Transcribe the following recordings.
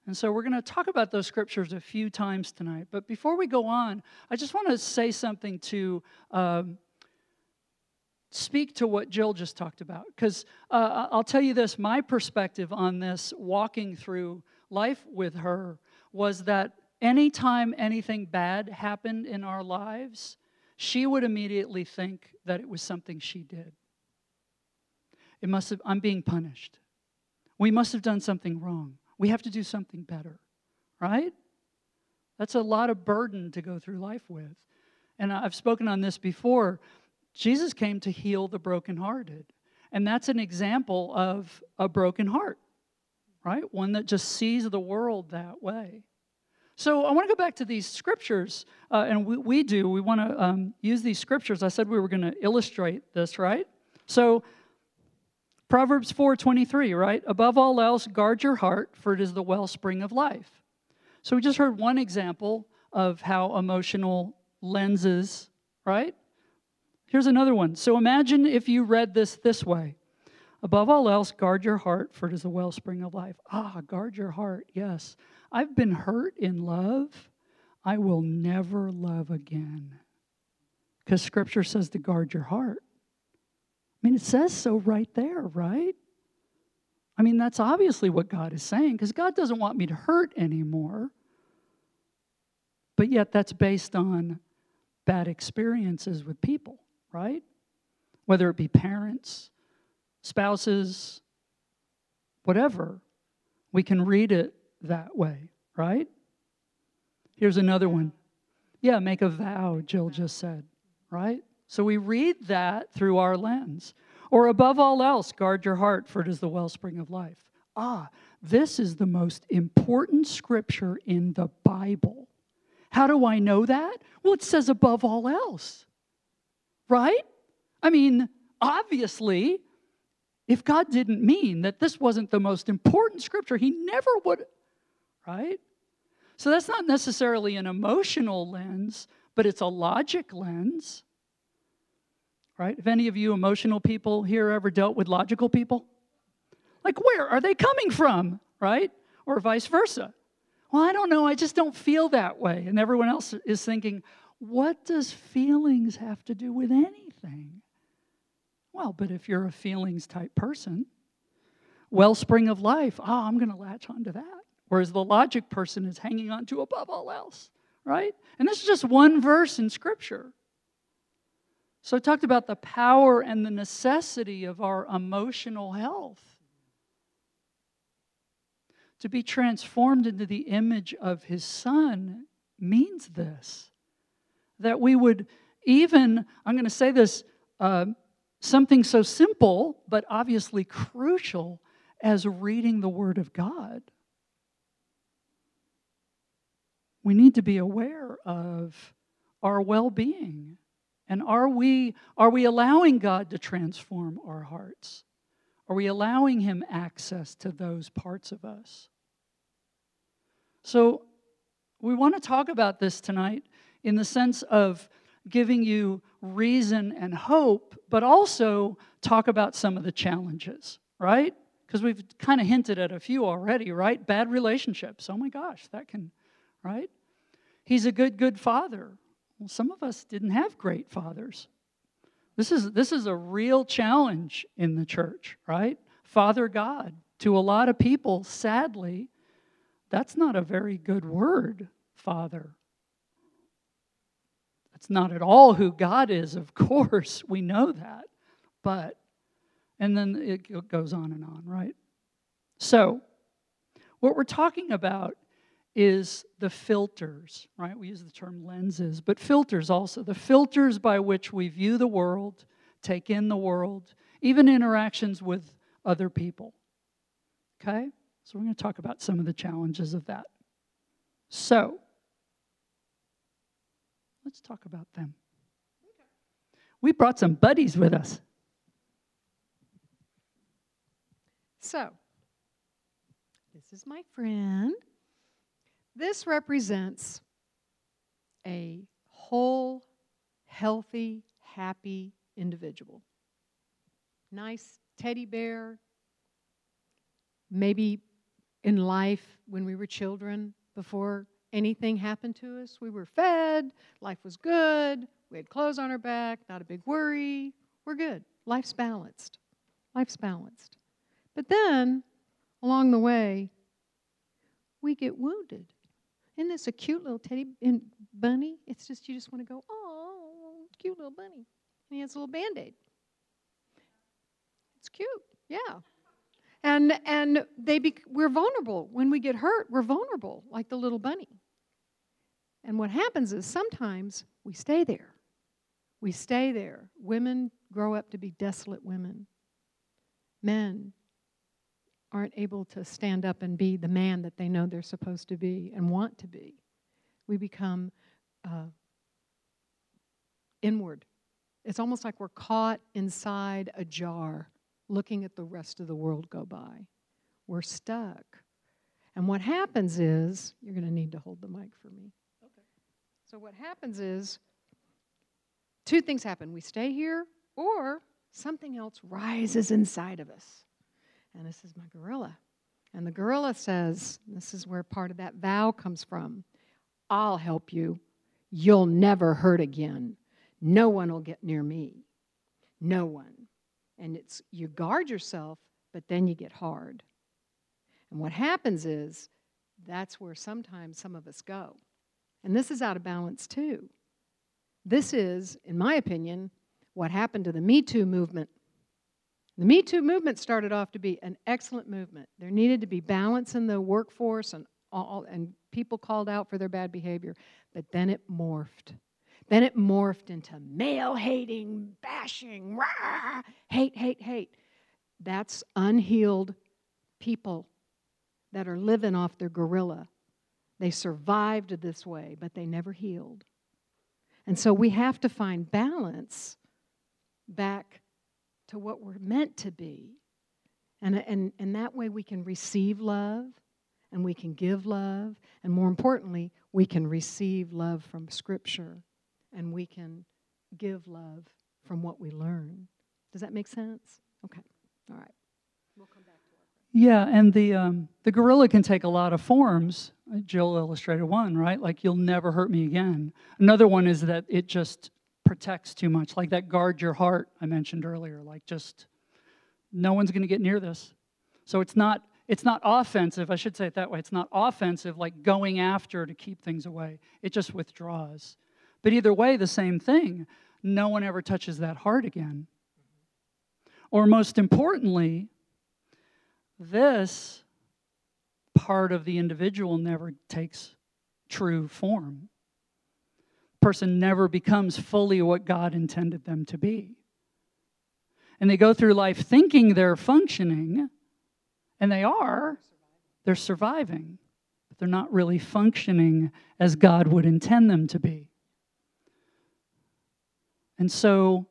And so we're going to talk about those scriptures a few times tonight. But before we go on, I just want to say something to speak to what Jill just talked about. Because I'll tell you this, my perspective on this, walking through life with her, was that anytime anything bad happened in our lives, she would immediately think that it was something she did. I'm being punished. We must have done something wrong. We have to do something better, right? That's a lot of burden to go through life with. And I've spoken on this before. Jesus came to heal the brokenhearted. And that's an example of a broken heart, right? One that just sees the world that way. So I want to go back to these scriptures, and we want to use these scriptures. I said we were going to illustrate this, right? So Proverbs 4:23, right? Above all else, guard your heart, for it is the wellspring of life. So we just heard one example of how emotional lenses, right? Here's another one. So imagine if you read this way. Above all else, guard your heart, for it is the wellspring of life. Guard your heart, yes. I've been hurt in love. I will never love again. Because Scripture says to guard your heart. I mean, it says so right there, right? I mean, that's obviously what God is saying, because God doesn't want me to hurt anymore. But yet that's based on bad experiences with people, right? Whether it be parents, spouses, whatever. We can read it that way, right? Here's another one. Yeah, make a vow, Jill just said, right? So we read that through our lens. Or above all else, guard your heart, for it is the wellspring of life. This is the most important scripture in the Bible. How do I know that? Well, it says above all else, right? I mean, obviously, if God didn't mean that this wasn't the most important scripture, he never would, right? So that's not necessarily an emotional lens, but it's a logic lens, right? If any of you emotional people here ever dealt with logical people, like where are they coming from, right? Or vice versa. Well, I don't know, I just don't feel that way. And everyone else is thinking, what does feelings have to do with anything? Well, but if you're a feelings type person, wellspring of life, I'm going to latch onto that. Whereas the logic person is hanging on to above all else, right? And this is just one verse in Scripture. So I talked about the power and the necessity of our emotional health. To be transformed into the image of His Son means this. That we would even, I'm going to say this, something so simple, but obviously crucial as reading the Word of God. We need to be aware of our well-being. And are we allowing God to transform our hearts? Are we allowing Him access to those parts of us? So we want to talk about this tonight in the sense of giving you reason and hope, but also talk about some of the challenges, right? Because we've kind of hinted at a few already, right? Bad relationships. Oh my gosh, that can, right? He's a good father. Well, some of us didn't have great fathers. This is a real challenge in the church, right? Father God. To a lot of people, sadly, that's not a very good word, Father. That's not at all who God is, of course. We know that. But, and then it goes on, right? So, what we're talking about is the filters, right? We use the term lenses, but filters also. The filters by which we view the world, take in the world, even interactions with other people. Okay? So we're going to talk about some of the challenges of that. So, let's talk about them. We brought some buddies with us. So, this is my friend. This represents a whole, healthy, happy individual. Nice teddy bear, maybe in life when we were children, before anything happened to us. We were fed, life was good, we had clothes on our back, not a big worry, we're good. Life's balanced. Life's balanced. But then, along the way, we get wounded. Isn't this a cute little teddy bunny? It's just, you just want to go, oh, cute little bunny. And he has a little Band-Aid. It's cute, yeah. And we're vulnerable. When we get hurt, we're vulnerable, like the little bunny. And what happens is sometimes we stay there. We stay there. Women grow up to be desolate women. Men aren't able to stand up and be the man that they know they're supposed to be and want to be. We become inward. It's almost like we're caught inside a jar looking at the rest of the world go by. We're stuck. And what happens is, you're going to need to hold the mic for me. Okay. So what happens is, two things happen. We stay here, or something else rises inside of us. And this is my gorilla. And the gorilla says, this is where part of that vow comes from, I'll help you. You'll never hurt again. No one will get near me. No one. And it's, you guard yourself, but then you get hard. And what happens is, that's where sometimes some of us go. And this is out of balance too. This is, in my opinion, what happened to the Me Too movement. The Me Too movement started off to be an excellent movement. There needed to be balance in the workforce, and people called out for their bad behavior. But then it morphed. Then it morphed into male-hating, bashing, rah, hate, hate, hate. That's unhealed people that are living off their gorilla. They survived this way, but they never healed. And so we have to find balance back to what we're meant to be. And that way we can receive love, and we can give love, and more importantly, we can receive love from Scripture, and we can give love from what we learn. Does that make sense? Okay. All right. We'll come back to our Yeah, and the gorilla can take a lot of forms. Jill illustrated one, right? Like, you'll never hurt me again. Another one is that it just protects too much, like that guard your heart I mentioned earlier. Like, just no one's going to get near this. So it's not offensive. I should say it that way. It's not offensive, like going after to keep things away. It just withdraws. But either way, the same thing. No one ever touches that heart again. Or most importantly, this part of the individual never takes true form. Person never becomes fully what God intended them to be. And they go through life thinking they're functioning, and they're surviving, but they're not really functioning as God would intend them to be. And so,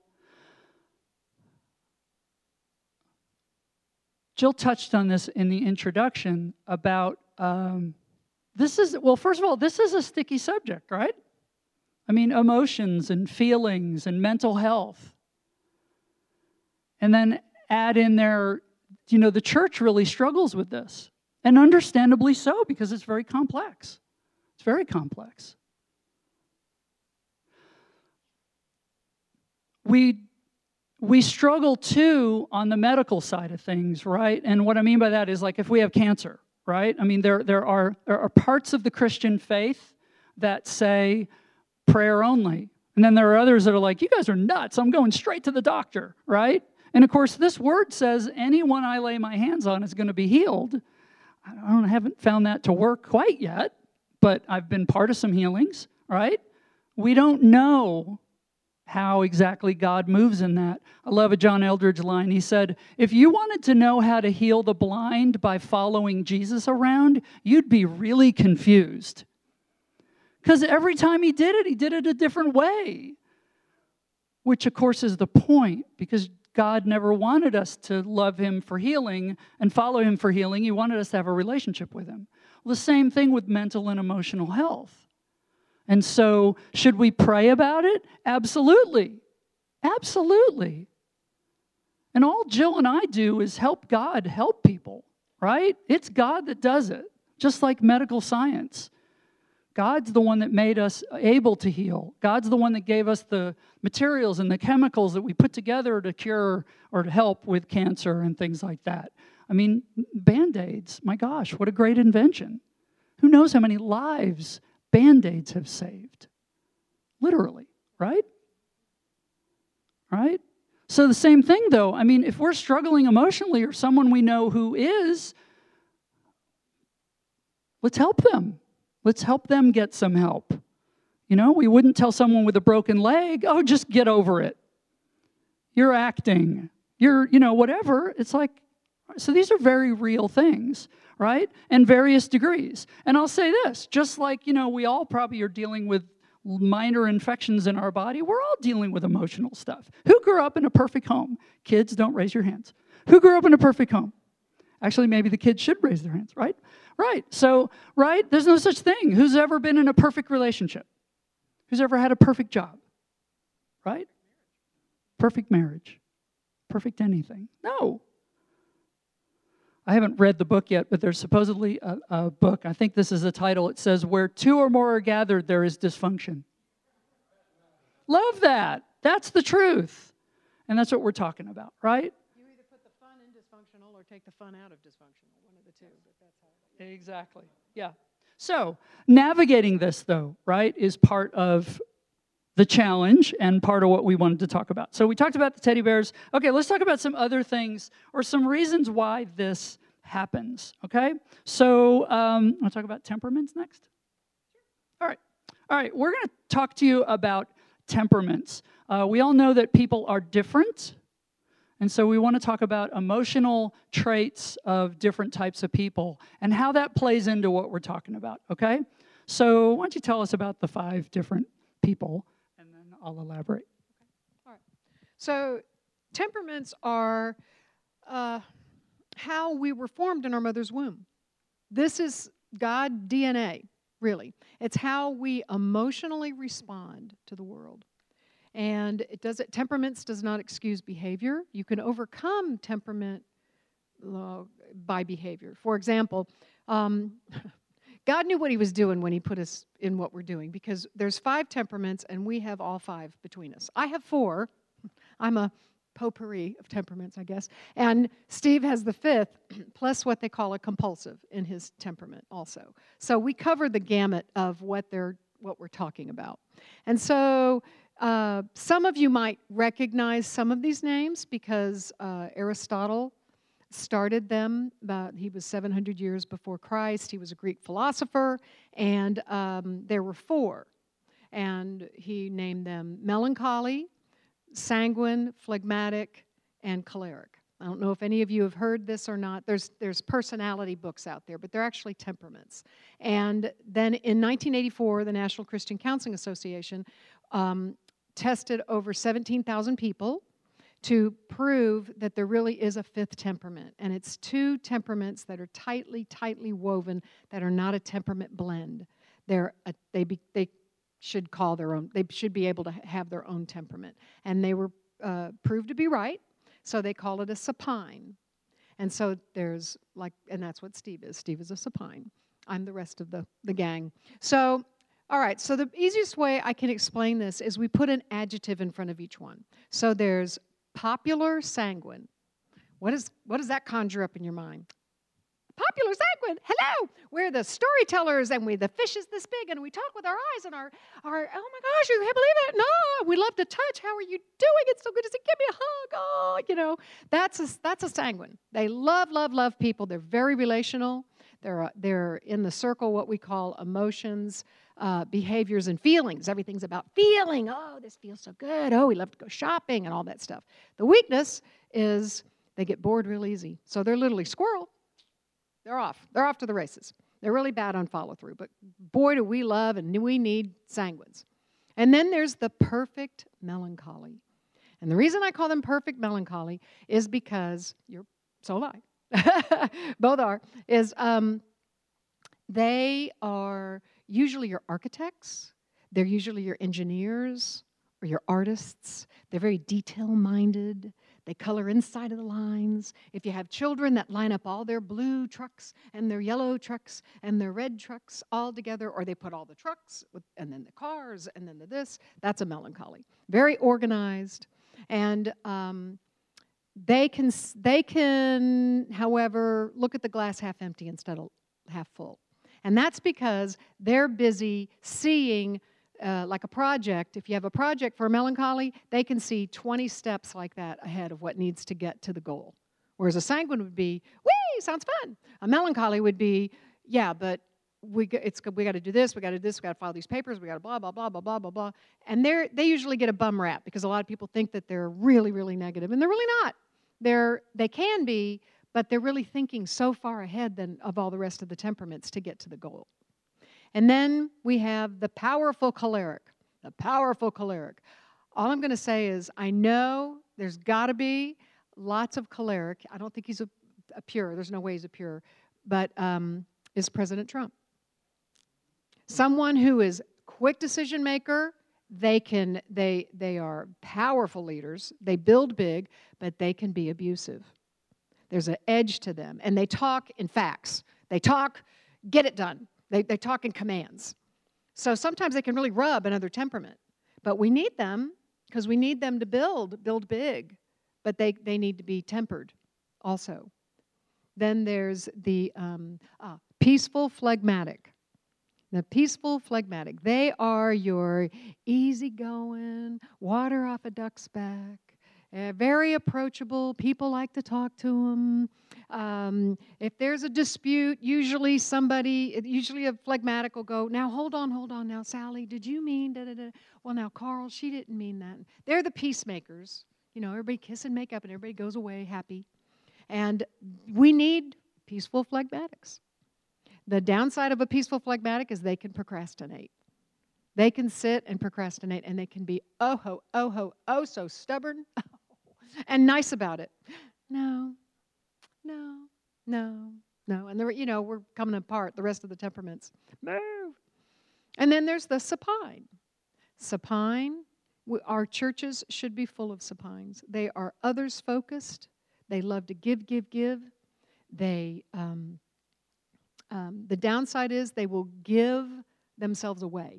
Jill touched on this in the introduction about, first of all, this is a sticky subject, right? I mean, emotions and feelings and mental health. And then add in there, the church really struggles with this. And understandably so, because it's very complex. It's very complex. We struggle too on the medical side of things, right? And what I mean by that is, like, if we have cancer, right? I mean, there are parts of the Christian faith that say prayer only. And then there are others that are like, you guys are nuts. I'm going straight to the doctor, right? And of course, this word says anyone I lay my hands on is going to be healed. I haven't found that to work quite yet, but I've been part of some healings, right? We don't know how exactly God moves in that. I love a John Eldridge line. He said, if you wanted to know how to heal the blind by following Jesus around, you'd be really confused. Because every time he did it a different way. Which, of course, is the point, because God never wanted us to love him for healing and follow him for healing. He wanted us to have a relationship with him. Well, the same thing with mental and emotional health. And so, should we pray about it? Absolutely. Absolutely. And all Jill and I do is help God help people, right? It's God that does it, just like medical science. God's the one that made us able to heal. God's the one that gave us the materials and the chemicals that we put together to cure or to help with cancer and things like that. I mean, Band-Aids, my gosh, what a great invention. Who knows how many lives Band-Aids have saved? Literally, right? Right? So the same thing, though. I mean, if we're struggling emotionally or someone we know who is, let's help them. Let's help them get some help. You know, we wouldn't tell someone with a broken leg, oh, just get over it. You're acting. You're, whatever. It's like, so these are very real things, right? And various degrees. And I'll say this, just like, we all probably are dealing with minor infections in our body, we're all dealing with emotional stuff. Who grew up in a perfect home? Kids, don't raise your hands. Who grew up in a perfect home? Actually, maybe the kids should raise their hands, right? Right. So, right, there's no such thing. Who's ever been in a perfect relationship? Who's ever had a perfect job? Right? Perfect marriage. Perfect anything. No. I haven't read the book yet, but there's supposedly a book. I think this is the title. It says, "Where two or more are gathered, there is dysfunction." Love that. That's the truth. And that's what we're talking about, right? You either put the fun in dysfunctional or take the fun out of dysfunctional. One of the two. But that's how it is. Exactly. Yeah. So navigating this, though, right, is part of the challenge and part of what we wanted to talk about. So we talked about the teddy bears. Okay, let's talk about some other things or some reasons why this happens, okay? So I'll talk about temperaments next. All right, we're going to talk to you about temperaments. We all know that people are different, and so we want to talk about emotional traits of different types of people and how that plays into what we're talking about, okay? So why don't you tell us about the 5 different people, and then I'll elaborate. All right. So temperaments are how we were formed in our mother's womb. This is God DNA, really. It's how we emotionally respond to the world. And temperaments does not excuse behavior. You can overcome temperament by behavior. For example, God knew what he was doing when he put us in what we're doing, because there's 5 temperaments and we have all 5 between us. I have 4. I'm a potpourri of temperaments, I guess. And Steve has the 5th, plus what they call a compulsive in his temperament also. So we cover the gamut of what we're talking about. And so some of you might recognize some of these names because Aristotle started them. He was 700 years before Christ. He was a Greek philosopher, and there were 4. And he named them melancholy, sanguine, phlegmatic, and choleric. I don't know if any of you have heard this or not. There's personality books out there, but they're actually temperaments. And then in 1984, the National Christian Counseling Association tested over 17,000 people to prove that there really is a 5th temperament. And it's 2 temperaments that are tightly woven that are not a temperament blend. They should call their own, they should be able to have their own temperament. And they were proved to be right, so they call it a supine. And so and that's what Steve is. Steve is a supine. I'm the rest of the gang. So, all right, so the easiest way I can explain this is we put an adjective in front of each one. So there's popular sanguine. What does that conjure up in your mind? Popular sanguine, hello! We're the storytellers, and the fish is this big, and we talk with our eyes, and our oh my gosh, you can't believe it! No, we love to touch. How are you doing? It's so good to see. Give me a hug. Oh, that's a sanguine. They love people. They're very relational. They're in the circle what we call emotions, behaviors, and feelings. Everything's about feeling. Oh, this feels so good. Oh, we love to go shopping and all that stuff. The weakness is they get bored real easy. So they're literally squirrel. They're off. They're off to the races. They're really bad on follow-through. But boy, do we love and we need sanguines. And then there's the perfect melancholy. And the reason I call them perfect melancholy is because so am I. Both are. They are usually your architects. They're usually your engineers or your artists. They're very detail-minded. They color inside of the lines. If you have children that line up all their blue trucks and their yellow trucks and their red trucks all together, or they put all the trucks and then the cars and then the this, that's a melancholy. Very organized. And they can, however, look at the glass half empty instead of half full. And that's because they're busy seeing, like a project. If you have a project for a melancholy, they can see 20 steps like that ahead of what needs to get to the goal. Whereas a sanguine would be, whee, sounds fun. A melancholy would be, yeah, but we got to do this, we got to do this, we got to file these papers, we got to blah, blah, blah, blah, blah, blah, blah. And they usually get a bum rap because a lot of people think that they're really, really negative, and they're really not. They can be, but they're really thinking so far ahead of all the rest of the temperaments to get to the goal. And then we have the powerful choleric. The powerful choleric. All I'm going to say is I know there's got to be lots of choleric. I don't think he's a pure. There's no way he's a pure. But is President Trump. Someone who is quick decision maker. They are powerful leaders. They build big, but they can be abusive. There's an edge to them. And they talk in facts. They talk, get it done. They talk in commands. So sometimes they can really rub another temperament. But we need them because we need them to build big. But they need to be tempered also. Then there's the peaceful phlegmatic. The peaceful phlegmatic. They are your easygoing, water off a duck's back, very approachable. People like to talk to them. If there's a dispute, usually a phlegmatic will go, now hold on, now Sally, did you mean da-da-da? Well, now Carl, she didn't mean that. They're the peacemakers. You know, everybody kiss and make up and everybody goes away happy. And we need peaceful phlegmatics. The downside of a peaceful phlegmatic is they can procrastinate. They can sit and procrastinate, and they can be oh so stubborn and nice about it. No. And we're coming apart, the rest of the temperaments. Move. And then there's the supine. Supine, our churches should be full of supines. They are others-focused. They love to give. The downside is they will give themselves away.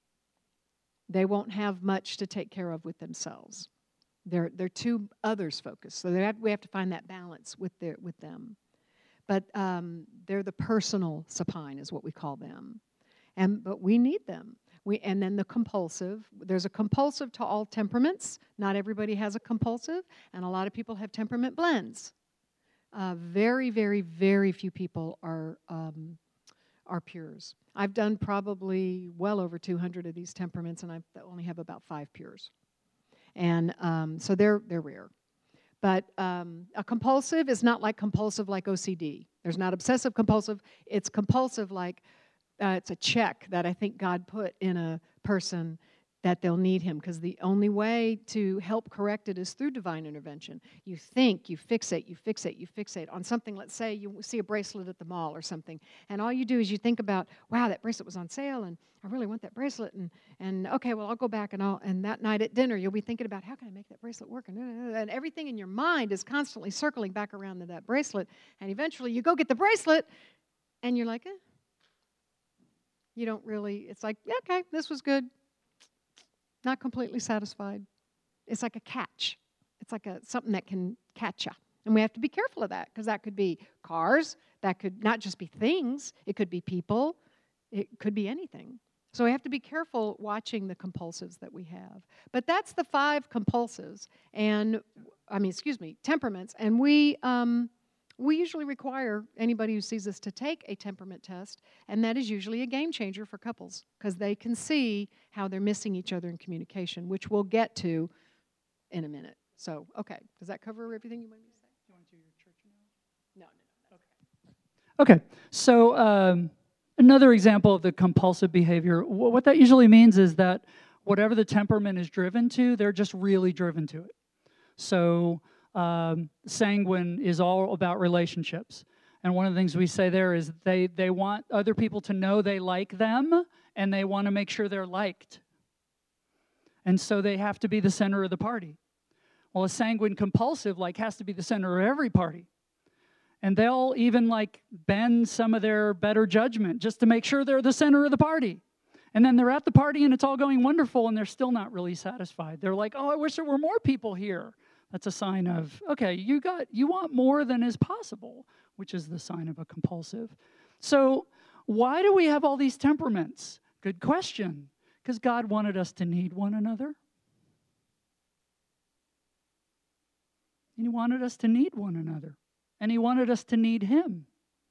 They won't have much to take care of with themselves. They're too others focused. So we have to find that balance with them. But they're the personal supine is what we call them. But we need them. And then the compulsive. There's a compulsive to all temperaments. Not everybody has a compulsive, and a lot of people have temperament blends. Very, very, very few people are pures. I've done probably well over 200 of these temperaments, and I only have about 5 pures. And so they're rare. But a compulsive is not like compulsive like OCD. There's not obsessive compulsive. It's compulsive like it's a check that I think God put in a person that they'll need him, because the only way to help correct it is through divine intervention. You think, you fixate on something. Let's say you see a bracelet at the mall or something, and all you do is you think about, wow, that bracelet was on sale, and I really want that bracelet, and okay, well, I'll go back, and that night at dinner, you'll be thinking about, how can I make that bracelet work? And everything in your mind is constantly circling back around to that bracelet, and eventually you go get the bracelet, and you're like, You don't really, it's like, yeah, okay, this was good. Not completely satisfied. It's like a catch. It's like something that can catch you. And we have to be careful of that, because that could be cars. That could not just be things. It could be people. It could be anything. So we have to be careful watching the compulsives that we have. But that's the 5 compulsives, temperaments. And we usually require anybody who sees us to take a temperament test, and that is usually a game changer for couples, because they can see how they're missing each other in communication, which we'll get to in a minute. So, okay, does that cover everything you wanted me to say? Do you want to do your church analogy? No. Okay, so another example of the compulsive behavior, what that usually means is that whatever the temperament is driven to, they're just really driven to it. So sanguine is all about relationships. And one of the things we say there is they want other people to know they like them, and they want to make sure they're liked. And so they have to be the center of the party. Well, a sanguine compulsive has to be the center of every party. And they'll even bend some of their better judgment just to make sure they're the center of the party. And then they're at the party and it's all going wonderful and they're still not really satisfied. They're like, oh, I wish there were more people here. That's a sign of, okay, you want more than is possible, which is the sign of a compulsive. So why do we have all these temperaments? Good question. Because God wanted us to need one another. And He wanted us to need one another. And He wanted us to need Him.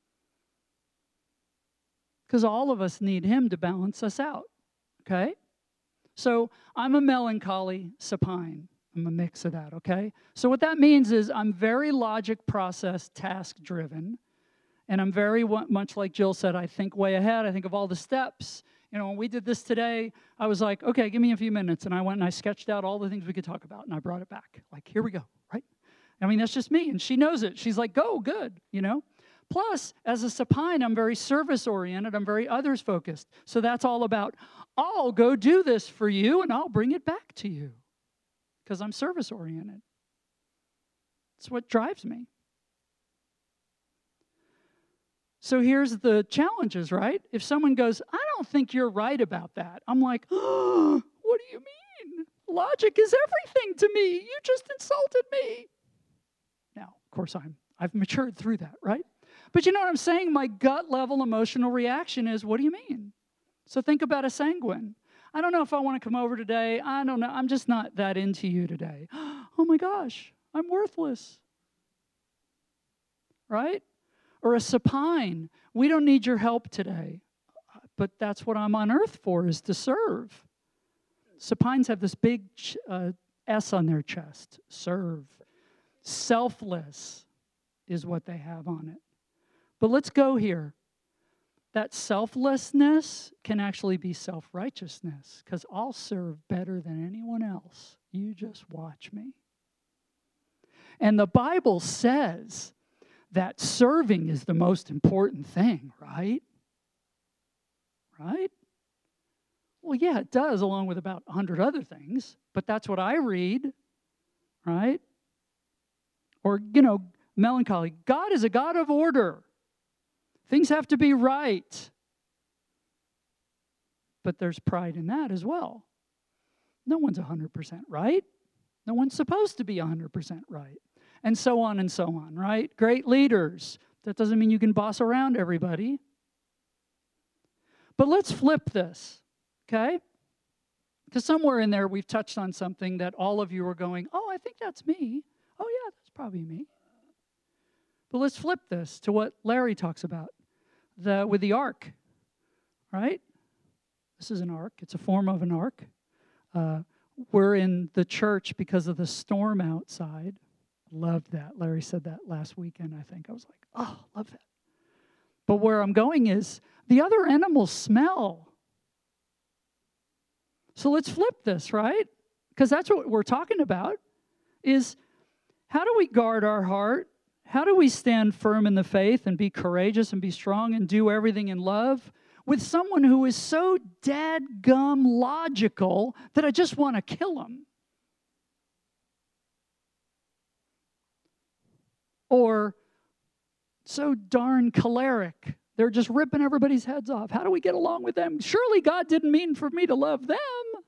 Because all of us need Him to balance us out. Okay? So I'm a melancholy supine. I'm a mix of that, okay? So what that means is I'm very logic, process, task-driven. And I'm very much like Jill said, I think way ahead. I think of all the steps. When we did this today, I was like, okay, give me a few minutes. And I went and I sketched out all the things we could talk about. And I brought it back. Here we go, right? I mean, that's just me. And she knows it. She's like, go, good, Plus, as a supine, I'm very service-oriented. I'm very others-focused. So that's all about, I'll go do this for you, and I'll bring it back to you. Because I'm service-oriented. It's what drives me. So here's the challenges, right? If someone goes, I don't think you're right about that. I'm like, oh, what do you mean? Logic is everything to me. You just insulted me. Now, of course, I've matured through that, right? But you know what I'm saying? My gut level emotional reaction is, what do you mean? So think about a sanguine. I don't know if I want to come over today. I don't know. I'm just not that into you today. Oh my gosh, I'm worthless. Right? Or a supine. We don't need your help today. But that's what I'm on earth for, is to serve. Supines have this big S on their chest. Serve. Selfless is what they have on it. But let's go here. That selflessness can actually be self-righteousness, because I'll serve better than anyone else. You just watch me. And the Bible says that serving is the most important thing, right? Right? Well, yeah, it does, along with about 100 other things, but that's what I read, right? Or, melancholy. God is a God of order. Things have to be right. But there's pride in that as well. No one's 100% right. No one's supposed to be 100% right. And so on, right? Great leaders. That doesn't mean you can boss around everybody. But let's flip this, okay? Because somewhere in there we've touched on something that all of you are going, oh, I think that's me. Oh, yeah, that's probably me. But let's flip this to what Larry talks about with the ark, right? This is an ark. It's a form of an ark. We're in the church because of the storm outside. Loved that. Larry said that last weekend, I think. I was like, oh, love that. But where I'm going is the other animals smell. So let's flip this, right? Because that's what we're talking about, is how do we guard our heart? How do we stand firm in the faith and be courageous and be strong and do everything in love with someone who is so dadgum logical that I just want to kill him? Or so darn choleric, they're just ripping everybody's heads off. How do we get along with them? Surely God didn't mean for me to love them.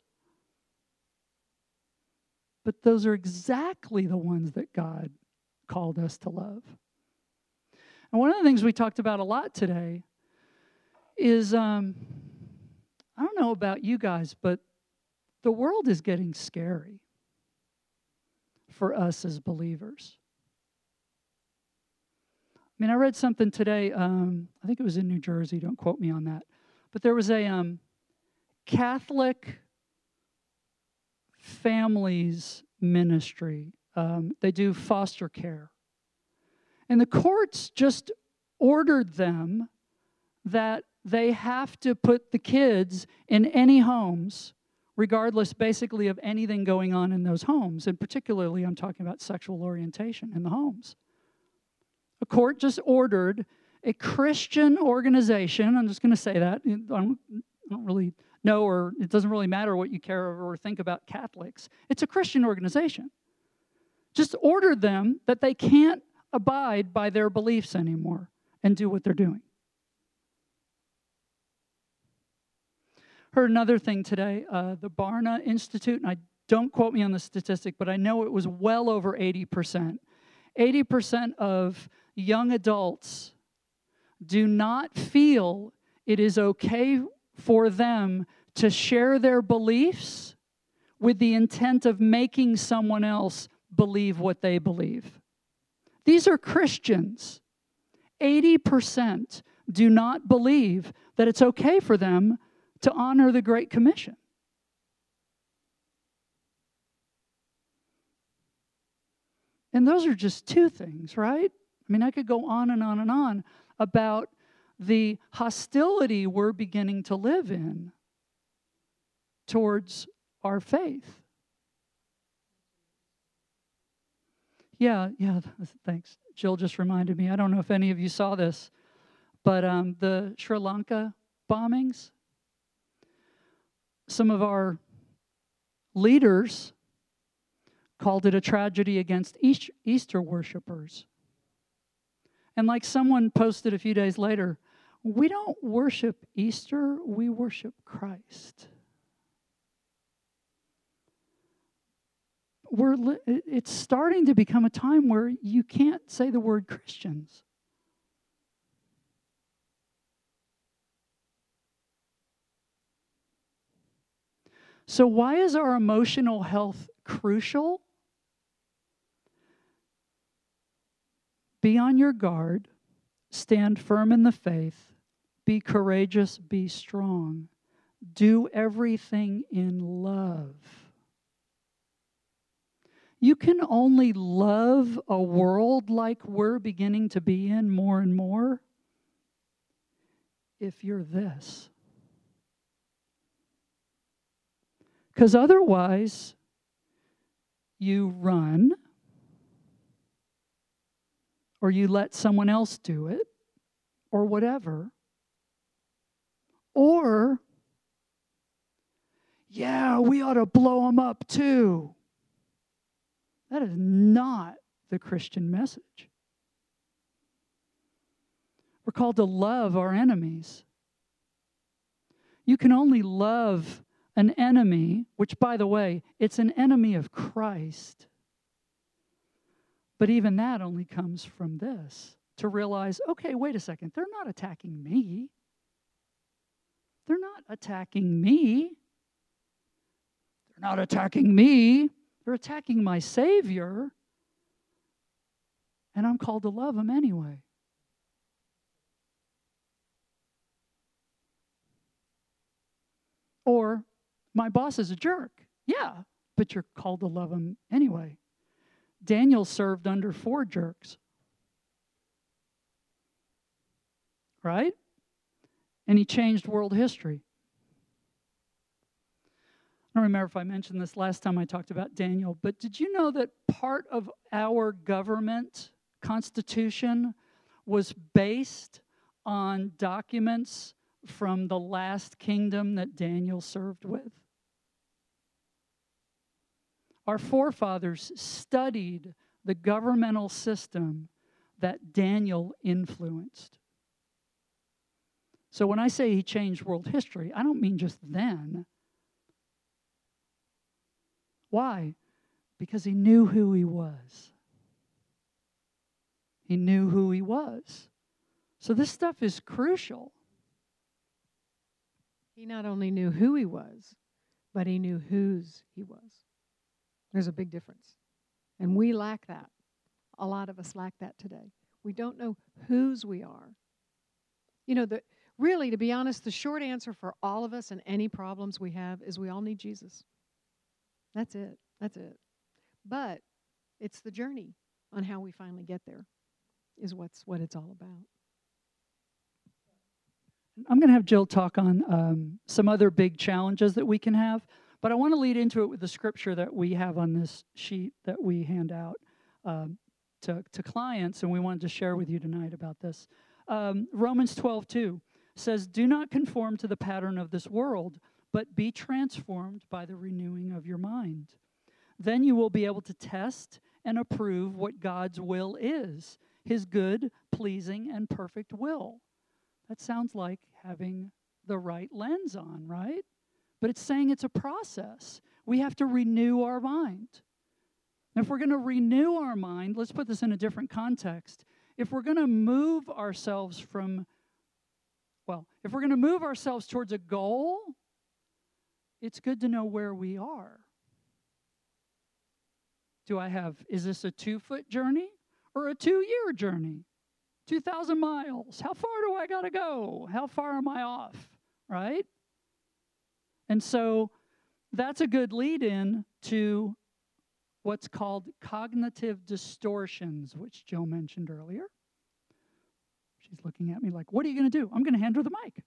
But those are exactly the ones that God called us to love. And one of the things we talked about a lot today is, I don't know about you guys, but the world is getting scary for us as believers. I mean, I read something today, I think it was in New Jersey, don't quote me on that, but there was a Catholic families ministry. They do foster care. And the courts just ordered them that they have to put the kids in any homes, regardless basically of anything going on in those homes. And particularly, I'm talking about sexual orientation in the homes. A court just ordered a Christian organization, I'm just going to say that, I don't really know, or it doesn't really matter what you care or think about Catholics. It's a Christian organization. just ordered them that they can't abide by their beliefs anymore and do what they're doing. Heard another thing today, the Barna Institute, and don't quote me on the statistic, but I know it was well over 80%. 80% of young adults do not feel it is okay for them to share their beliefs with the intent of making someone else believe what they believe. These are Christians. 80% do not believe that it's okay for them to honor the Great Commission. And those are just two things, right? I mean, I could go on and on and on about the hostility we're beginning to live in towards our faith. Yeah, thanks. Jill just reminded me. I don't know if any of you saw this, but the Sri Lanka bombings, some of our leaders called it a tragedy against Easter worshipers. And like someone posted a few days later, we don't worship Easter, we worship Christ. It's starting to become a time where you can't say the word Christians. So why is our emotional health crucial? Be on your guard, stand firm in the faith, be courageous, be strong. Do everything in love. You can only love a world like we're beginning to be in more and more if you're this. Because otherwise, you run, or you let someone else do it, or whatever. Or, yeah, we ought to blow them up too. That is not the Christian message. We're called to love our enemies. You can only love an enemy, which, by the way, it's an enemy of Christ. But even that only comes from this, to realize, okay, wait a second, they're not attacking me. They're not attacking me. They're not attacking me. They're attacking my Savior. And I'm called to love them anyway. Or, my boss is a jerk. Yeah, but you're called to love him anyway. Daniel served under 4 jerks. Right? And he changed world history. I don't remember if I mentioned this last time I talked about Daniel, but did you know that part of our government constitution was based on documents from the last kingdom that Daniel served with? Our forefathers studied the governmental system that Daniel influenced. So when I say he changed world history, I don't mean just then. Why? Because he knew who he was. He knew who he was. So this stuff is crucial. He not only knew who he was, but he knew whose he was. There's a big difference. And we lack that. A lot of us lack that today. We don't know whose we are. You know, really, to be honest, the short answer for all of us and any problems we have is we all need Jesus. That's it. That's it. But it's the journey on how we finally get there is what it's all about. I'm going to have Jill talk on some other big challenges that we can have, but I want to lead into it with the scripture that we have on this sheet that we hand out to clients, and we wanted to share with you tonight about this. Romans 12:2 says, "Do not conform to the pattern of this world, but be transformed by the renewing of your mind. Then you will be able to test and approve what God's will is, his good, pleasing, and perfect will. That sounds like having the right lens on, right? But it's saying it's a process. We have to renew our mind. And if we're going to renew our mind, let's put this in a different context. If we're going to move ourselves towards a goal, it's good to know where we are. Is this a 2-foot journey or a 2-year journey? 2,000 miles. How far do I got to go? How far am I off? Right? And so that's a good lead in to what's called cognitive distortions, which Joe mentioned earlier. She's looking at me like, what are you going to do? I'm going to hand her the mic.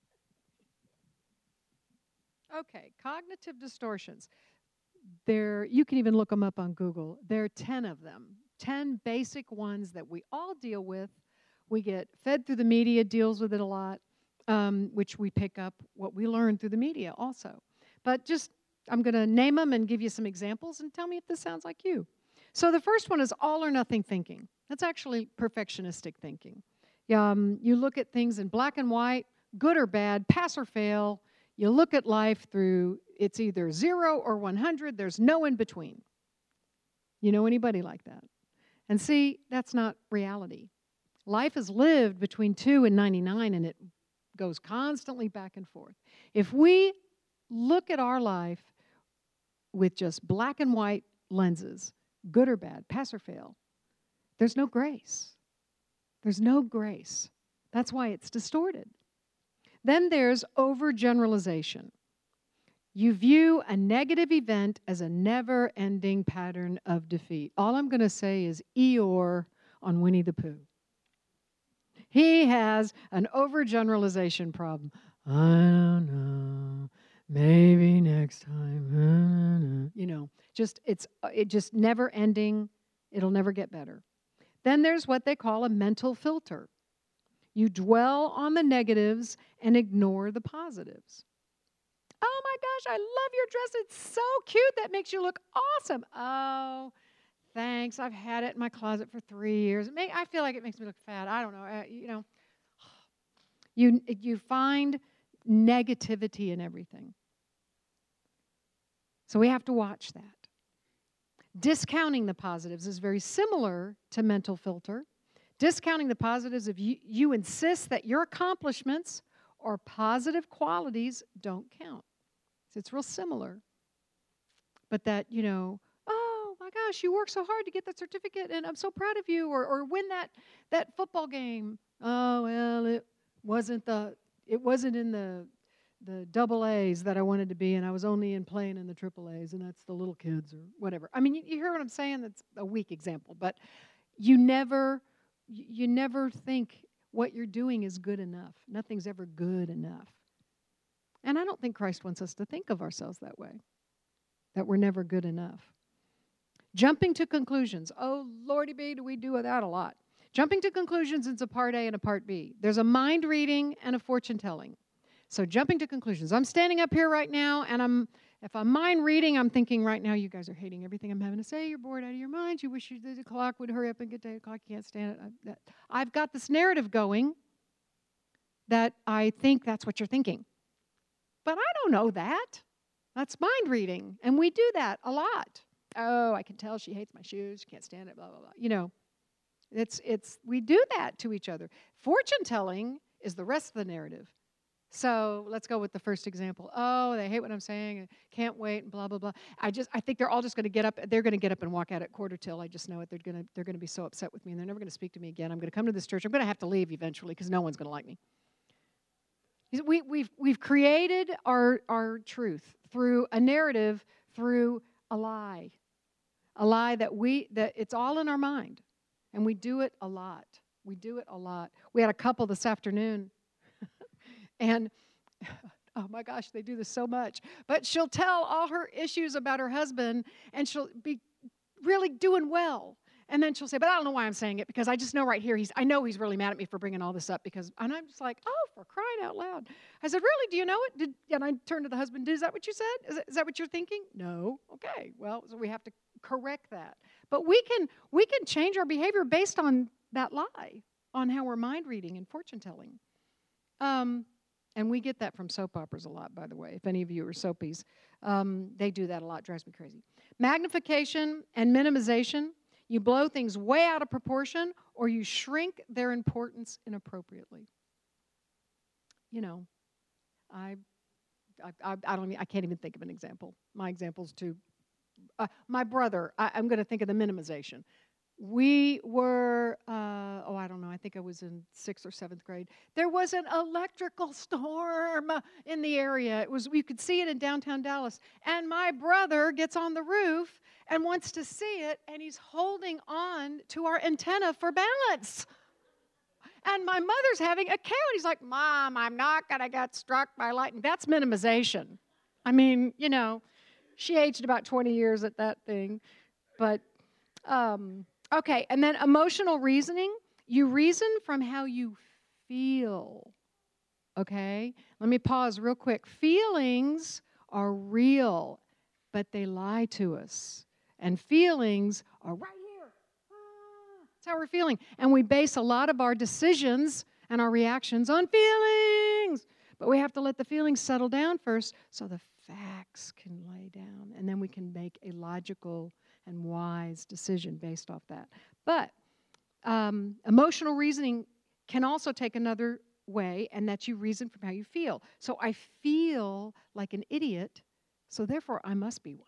Okay, cognitive distortions. You can even look them up on Google. There are 10 of them, 10 basic ones that we all deal with. We get fed through the media, deals with it a lot, which we pick up what we learn through the media also. But I'm going to name them and give you some examples and tell me if this sounds like you. So the first one is all or nothing thinking. That's actually perfectionistic thinking. You look at things in black and white, good or bad, pass or fail. You look at life through, it's either 0 or 100. There's no in between. You know anybody like that? And see, that's not reality. Life is lived between 2 and 99, and it goes constantly back and forth. If we look at our life with just black and white lenses, good or bad, pass or fail, there's no grace. There's no grace. That's why it's distorted. Then there's overgeneralization. You view a negative event as a never-ending pattern of defeat. All I'm going to say is Eeyore on Winnie the Pooh. He has an overgeneralization problem. I don't know. Maybe next time. It just never ending. It'll never get better. Then there's what they call a mental filter. You dwell on the negatives and ignore the positives. Oh my gosh, I love your dress. It's so cute. That makes you look awesome. Oh, thanks. I've had it in my closet for 3 years. I feel like it makes me look fat. I don't know. You find negativity in everything. So we have to watch that. Discounting the positives is very similar to mental filter. Discounting the positives, if you insist that your accomplishments or positive qualities don't count. So it's real similar. But that, oh my gosh, you worked so hard to get that certificate and I'm so proud of you, or win that football game. Oh, well, it wasn't in the double A's that I wanted to be, and I was only playing in the triple A's, and that's the little kids or whatever. I mean, you hear what I'm saying? That's a weak example, but you never think what you're doing is good enough. Nothing's ever good enough. And I don't think Christ wants us to think of ourselves that way, that we're never good enough. Jumping to conclusions. Oh, Lordy B, do we do that a lot. Jumping to conclusions is a part A and a part B. There's a mind reading and a fortune telling. So jumping to conclusions. I'm standing up here right now, and if I'm mind reading, I'm thinking right now, you guys are hating everything I'm having to say. You're bored out of your minds. You wish the clock would hurry up and get to 8 o'clock. You can't stand it. I've got this narrative going that I think that's what you're thinking. But I don't know that. That's mind reading, and we do that a lot. Oh, I can tell she hates my shoes. She can't stand it, blah, blah, blah. We do that to each other. Fortune telling is the rest of the narrative. So let's go with the first example. Oh, they hate what I'm saying. And can't wait and blah, blah, blah. I think they're all just going to get up. They're going to get up and walk out at quarter till. I just know it. They're going to be so upset with me, and they're never going to speak to me again. I'm going to come to this church. I'm going to have to leave eventually because no one's going to like me. We've created our truth through a narrative, through a lie that it's all in our mind, and we do it a lot. We do it a lot. We had a couple this afternoon. And, oh my gosh, they do this so much. But she'll tell all her issues about her husband, and she'll be really doing well. And then she'll say, but I don't know why I'm saying it, because I just know right here, I know he's really mad at me for bringing all this up. And I'm just like, oh, for crying out loud. I said, really, do you know it? And I turned to the husband, is that what you said? Is that what you're thinking? No. Okay, well, so we have to correct that. But we can change our behavior based on that lie, on how we're mind reading and fortune telling. And we get that from soap operas a lot, by the way. If any of you are soapies, they do that a lot. Drives me crazy. Magnification and minimization. You blow things way out of proportion, or you shrink their importance inappropriately. You know, I can't even think of an example. My example's too. My brother. I'm going to think of the minimization. We were, I don't know, I think I was in 6th or 7th grade. There was an electrical storm in the area. We could see it in downtown Dallas. And my brother gets on the roof and wants to see it, and he's holding on to our antenna for balance. And my mother's having a cow. He's like, Mom, I'm not going to get struck by lightning. That's minimization. I mean, you know, she aged about 20 years at that thing. But, okay, and then emotional reasoning. You reason from how you feel, okay? Let me pause real quick. Feelings are real, but they lie to us. And feelings are right here. That's how we're feeling. And we base a lot of our decisions and our reactions on feelings. But we have to let the feelings settle down first so the facts can lay down. And then we can make a logical and wise decision based off that. But emotional reasoning can also take another way, and that's you reason from how you feel. So I feel like an idiot, so therefore I must be one.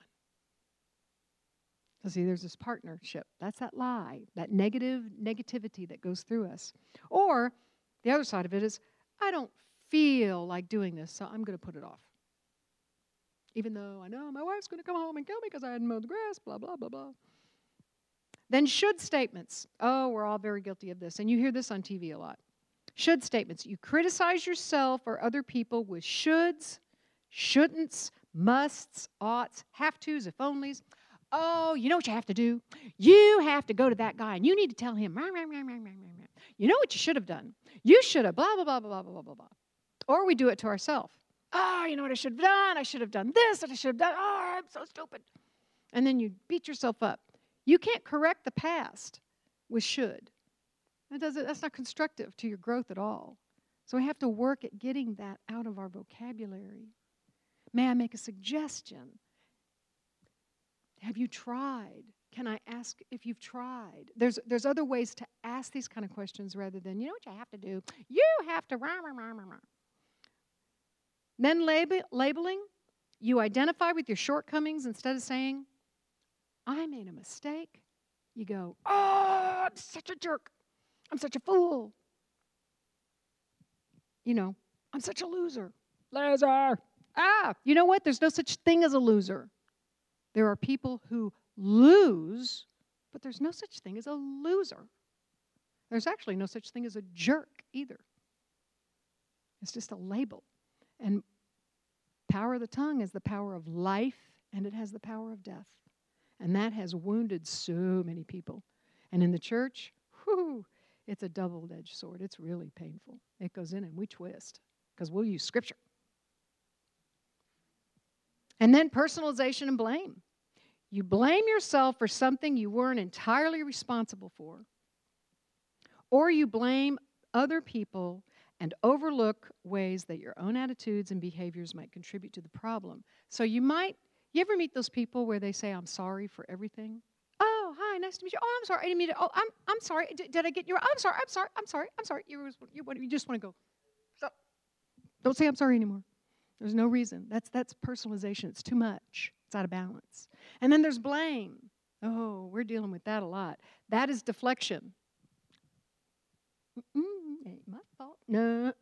So see, there's this partnership. That's that lie, that negativity that goes through us. Or the other side of it is, I don't feel like doing this, so I'm going to put it off. Even though I know my wife's going to come home and kill me because I hadn't mowed the grass, blah, blah, blah, blah. Then should statements. Oh, we're all very guilty of this. And you hear this on TV a lot. Should statements. You criticize yourself or other people with shoulds, shouldn'ts, musts, oughts, have-tos, if onlys. Oh, you know what you have to do? You have to go to that guy and you need to tell him, you know what you should have done? You should have blah, blah, blah, blah, blah, blah, blah. Or we do it to ourselves. Oh, you know what I should have done? I should have done this and I should have done, oh, I'm so stupid. And then you beat yourself up. You can't correct the past with should. That's not constructive to your growth at all. So we have to work at getting that out of our vocabulary. May I make a suggestion? Have you tried? Can I ask if you've tried? There's other ways to ask these kind of questions rather than, you know what you have to do? You have to rah, rah, rah, rah, rah. Then labeling, you identify with your shortcomings instead of saying, I made a mistake. You go, oh, I'm such a jerk. I'm such a fool. You know, I'm such a loser. Loser. You know what? There's no such thing as a loser. There are people who lose, but there's no such thing as a loser. There's actually no such thing as a jerk either. It's just a label. And power of the tongue is the power of life, and it has the power of death. And that has wounded so many people. And in the church, it's a double-edged sword. It's really painful. It goes in and we twist because we'll use Scripture. And then personalization and blame. You blame yourself for something you weren't entirely responsible for. Or you blame other people and overlook ways that your own attitudes and behaviors might contribute to the problem. So you ever meet those people where they say, I'm sorry for everything? Oh, hi, nice to meet you. Oh, I'm sorry, I didn't mean to. Oh, I'm sorry. Did I get your, I'm sorry. You just want to go, stop. Don't say I'm sorry anymore. There's no reason. That's personalization. It's too much. It's out of balance. And then there's blame. Oh, we're dealing with that a lot. That is deflection. Ain't my fault. No.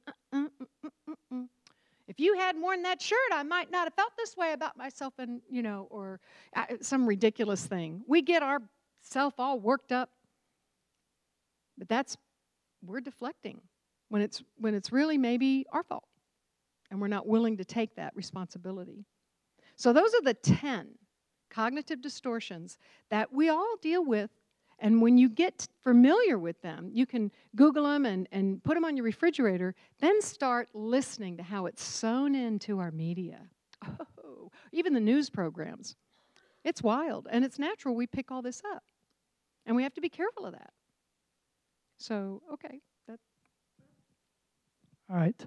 If you had worn that shirt, I might not have felt this way about myself, and or some ridiculous thing. We get ourself all worked up, but we're deflecting when it's really maybe our fault. And we're not willing to take that responsibility. So those are the 10 cognitive distortions that we all deal with. And when you get familiar with them, you can Google them and put them on your refrigerator, then start listening to how it's sewn into our media. Oh, even the news programs. It's wild, and it's natural we pick all this up. And we have to be careful of that. So, okay. All right.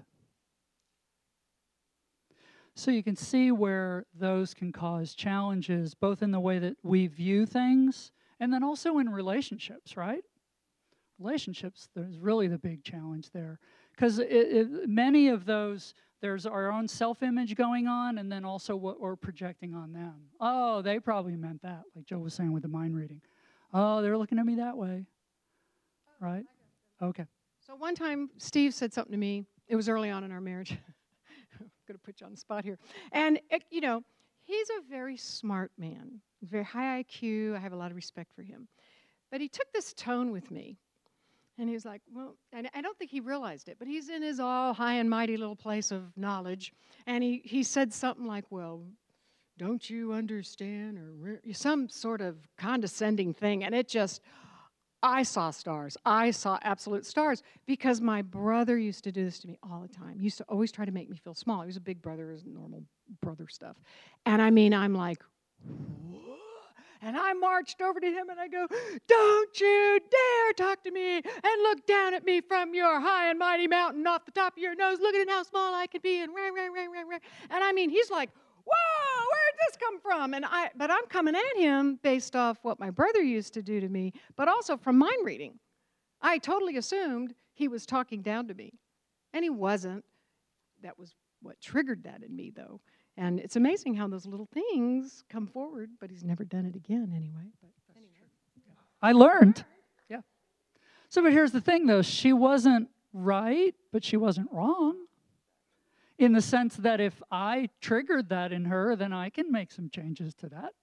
So you can see where those can cause challenges, both in the way that we view things and then also in relationships, right? Relationships, there's really the big challenge there. Because many of those, there's our own self-image going on and then also what we're projecting on them. Oh, they probably meant that, like Joe was saying with the mind reading. Oh, they're looking at me that way, right? Okay. So one time, Steve said something to me. It was early on in our marriage. I'm going to put you on the spot here. And, he's a very smart man, very high IQ. I have a lot of respect for him. But he took this tone with me. And he was like, well, and I don't think he realized it, but he's in his all high and mighty little place of knowledge. And he said something like, well, don't you understand? Or some sort of condescending thing. And it just... I saw stars. I saw absolute stars because my brother used to do this to me all the time. He used to always try to make me feel small. He was a big brother, it was normal brother stuff. And I mean, I'm like, whoa. And I marched over to him and I go, don't you dare talk to me and look down at me from your high and mighty mountain off the top of your nose, looking at how small I could be and rah, rah, rah, rah, rah. And I mean, he's like, whoa, where'd this come from? But I'm coming at him based off what my brother used to do to me, but also from mind reading. I totally assumed he was talking down to me, and he wasn't. That was what triggered that in me, though. And it's amazing how those little things come forward, but he's never done it again anyway. I learned. Yeah. So, but here's the thing, though. She wasn't right, but she wasn't wrong. In the sense that if I triggered that in her, then I can make some changes to that.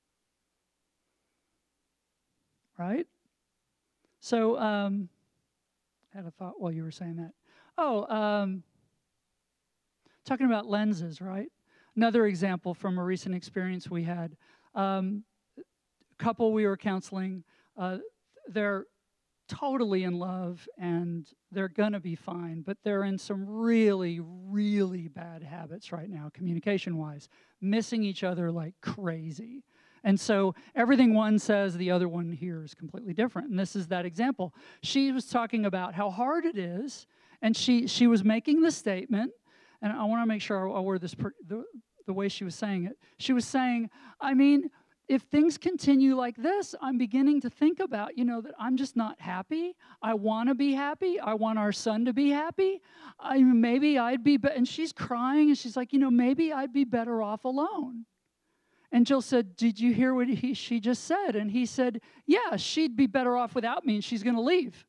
Right? So, I had a thought while you were saying that. Talking about lenses, right? Another example from a recent experience we had. A couple we were counseling, they're totally in love and they're gonna be fine, but they're in some really, really bad habits right now, communication-wise, missing each other like crazy. And so everything one says, the other one hears completely different. And this is that example. She was talking about how hard it is, and she was making the statement, and I want to make sure I word this the way she was saying it. She was saying, I mean, if things continue like this, I'm beginning to think about, that I'm just not happy. I want to be happy. I want our son to be happy. Maybe I'd be, and she's crying, and she's like, maybe I'd be better off alone. And Jill said, did you hear what she just said? And he said, yeah, she'd be better off without me, and she's going to leave.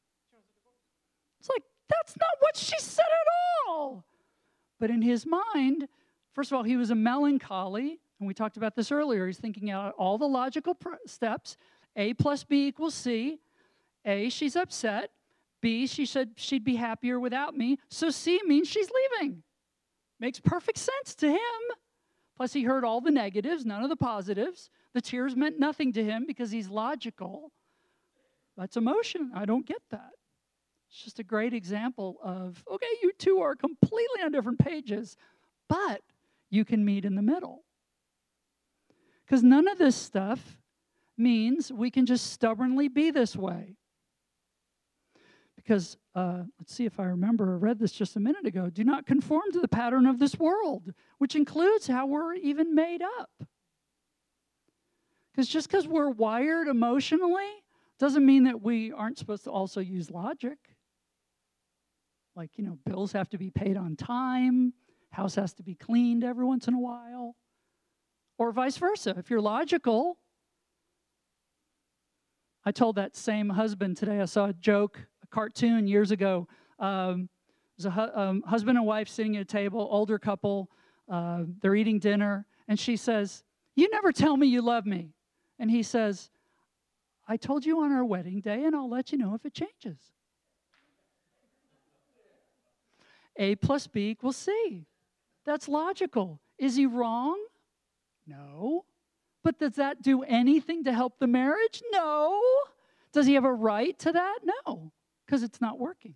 It's like, that's not what she said at all. But in his mind, first of all, he was a melancholy. And we talked about this earlier. He's thinking out all the logical steps. A plus B equals C. A, she's upset. B, she said she'd be happier without me. So C means she's leaving. Makes perfect sense to him. Plus, he heard all the negatives, none of the positives. The tears meant nothing to him because he's logical. That's emotion. I don't get that. It's just a great example of, okay, you two are completely on different pages, but you can meet in the middle. Because none of this stuff means we can just stubbornly be this way. Because, let's see if I remember, I read this just a minute ago. Do not conform to the pattern of this world, which includes how we're even made up. Because just because we're wired emotionally doesn't mean that we aren't supposed to also use logic. Like, bills have to be paid on time, house has to be cleaned every once in a while. Or vice versa. If you're logical, I told that same husband today, I saw a joke, a cartoon years ago. It was a husband and wife sitting at a table, older couple. They're eating dinner. And she says, you never tell me you love me. And he says, I told you on our wedding day, and I'll let you know if it changes. A plus B equals C. That's logical. Is he wrong? No. But does that do anything to help the marriage? No. Does he have a right to that? No, because it's not working.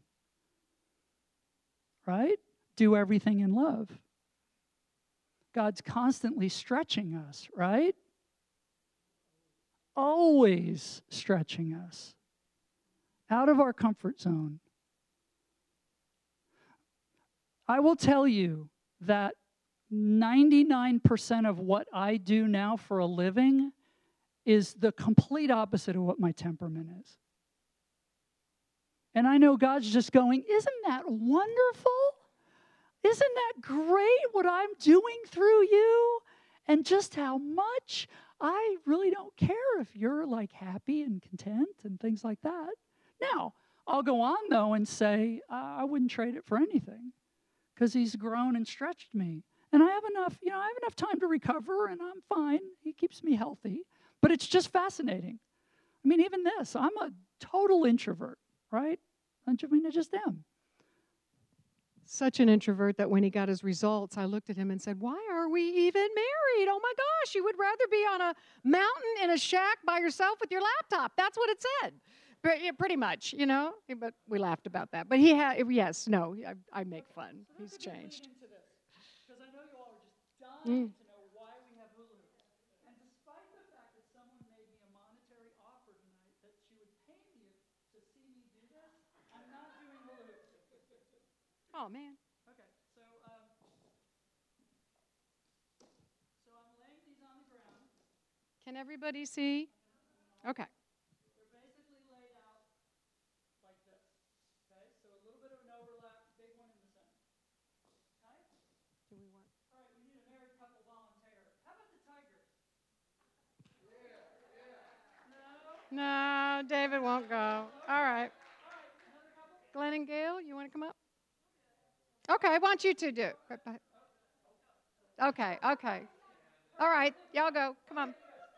Right? Do everything in love. God's constantly stretching us, right? always stretching us out of our comfort zone. I will tell you that 99% of what I do now for a living is the complete opposite of what my temperament is. And I know God's just going, isn't that wonderful? Isn't that great what I'm doing through you? And just how much I really don't care if you're like happy and content and things like that. Now, I'll go on though and say, I wouldn't trade it for anything because he's grown and stretched me. And I have enough time to recover and I'm fine. He keeps me healthy. But it's just fascinating. I mean, even this, I'm a total introvert, right? I just am. Such an introvert that when he got his results, I looked at him and said, why are we even married? Oh my gosh, you would rather be on a mountain in a shack by yourself with your laptop. That's what it said. Pretty much, you know? But we laughed about that. But he had, yes, no, I make fun. He's changed. Because I know you all are just dying to know why we have hula hoops. And despite the fact that someone made me a monetary offer tonight that she would pay me to see me do this, I'm not doing hula hoops. Oh, man. Okay, so I'm laying these on the ground. Can everybody see? Okay. They're basically laid out like this. Okay, so a little bit of an overlap, big one in the center. Okay? Do we want? All right, we need a married couple volunteer. How about the tigers? No, David won't go. All right. Glenn and Gail, you want to come up? Okay, why don't you two do it? Okay. All right, y'all go. Come on.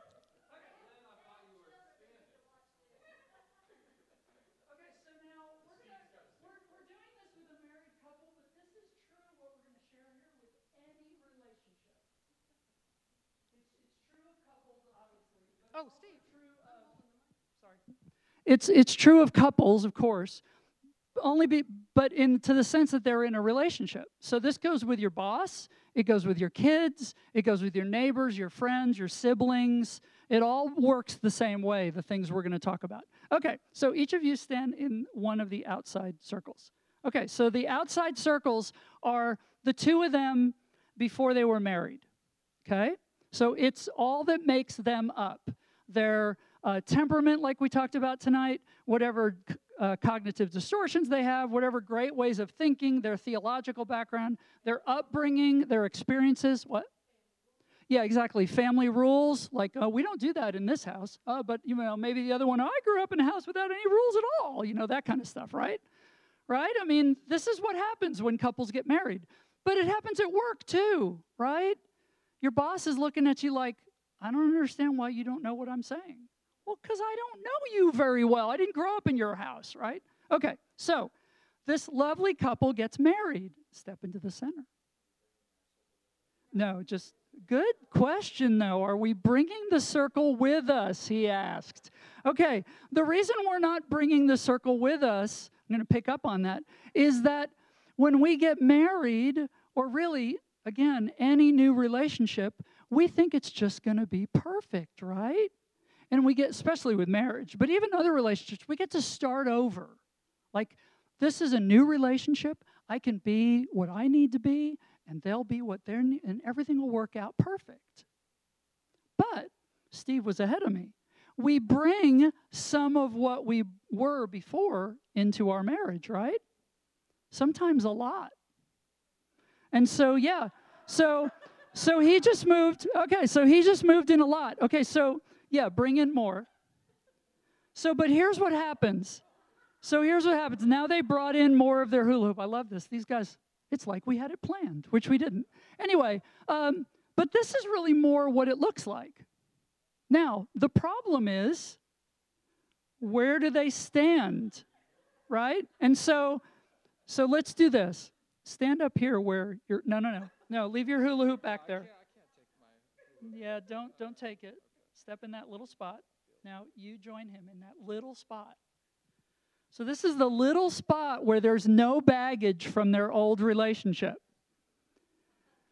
Okay, so now we're doing this with a married couple, but this is true what we're going to share here with any relationship. It's true of couples, obviously. Oh, Steve. It's true of couples, of course, but to the sense that they're in a relationship. So this goes with your boss, it goes with your kids, it goes with your neighbors, your friends, your siblings. It all works the same way, the things we're going to talk about. Okay, so each of you stand in one of the outside circles. Okay, so the outside circles are the two of them before they were married. Okay? So it's all that makes them up. Their temperament, like we talked about tonight, whatever cognitive distortions they have, whatever great ways of thinking, their theological background, their upbringing, their experiences. What? Yeah, exactly. Family rules, like we don't do that in this house, but maybe the other one, I grew up in a house without any rules at all, that kind of stuff, right? Right? I mean, this is what happens when couples get married. But it happens at work too, right? Your boss is looking at you like, I don't understand why you don't know what I'm saying. Well, because I don't know you very well. I didn't grow up in your house, right? Okay, so this lovely couple gets married. Step into the center. No, just good question, though. Are we bringing the circle with us, he asked. Okay, the reason we're not bringing the circle with us, I'm going to pick up on that, is that when we get married, or really, again, any new relationship, we think it's just going to be perfect, right? And we get, especially with marriage, but even other relationships, we get to start over. Like, this is a new relationship. I can be what I need to be, and they'll be what they're, and everything will work out perfect. But Steve was ahead of me. We bring some of what we were before into our marriage, right? Sometimes a lot. And so, yeah. So he just moved. Okay, so he just moved in a lot. Okay, so, yeah, bring in more. So, but here's what happens. Now they brought in more of their hula hoop. I love this. These guys, it's like we had it planned, which we didn't. Anyway, but this is really more what it looks like. Now, the problem is, where do they stand, right? And so let's do this. Stand up here where you're, no, leave your hula hoop back there. Yeah, don't take it. Step in that little spot. Now, you join him in that little spot. So this is the little spot where there's no baggage from their old relationship.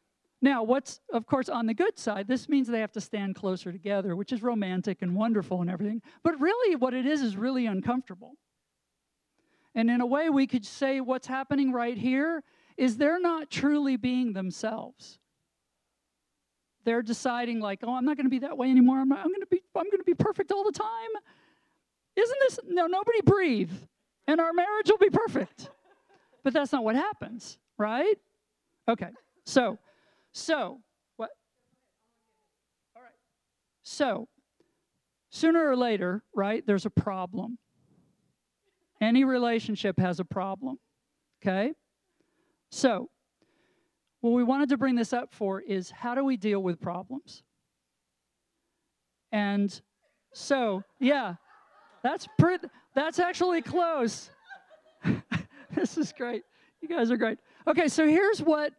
Now, what's, of course, on the good side, this means they have to stand closer together, which is romantic and wonderful and everything. But really, what it is really uncomfortable. And in a way, we could say what's happening right here is they're not truly being themselves. They're deciding like, oh, I'm not going to be that way anymore. I'm going to be perfect all the time. Isn't this? No, nobody breathe, and our marriage will be perfect. But that's not what happens, right? Okay. So what? All right. So sooner or later, right? There's a problem. Any relationship has a problem. Okay. So what we wanted to bring this up for is how do we deal with problems? And so, yeah, that's actually close. This is great. You guys are great. Okay, so here's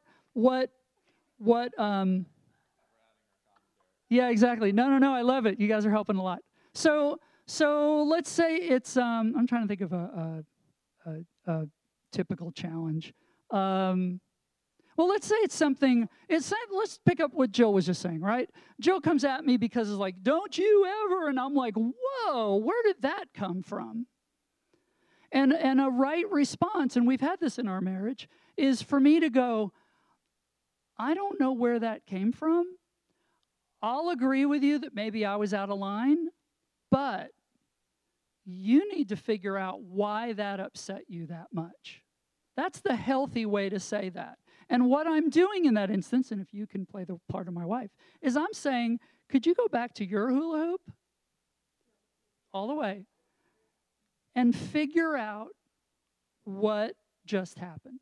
yeah, exactly. No, I love it. You guys are helping a lot. So let's say it's, I'm trying to think of a typical challenge. Well, let's say it's something, let's pick up what Jill was just saying, right? Jill comes at me because it's like, don't you ever, and I'm like, whoa, where did that come from? And a right response, and we've had this in our marriage, is for me to go, I don't know where that came from. I'll agree with you that maybe I was out of line, but you need to figure out why that upset you that much. That's the healthy way to say that. And what I'm doing in that instance, and if you can play the part of my wife, is I'm saying, could you go back to your hula hoop? All the way. And figure out what just happened.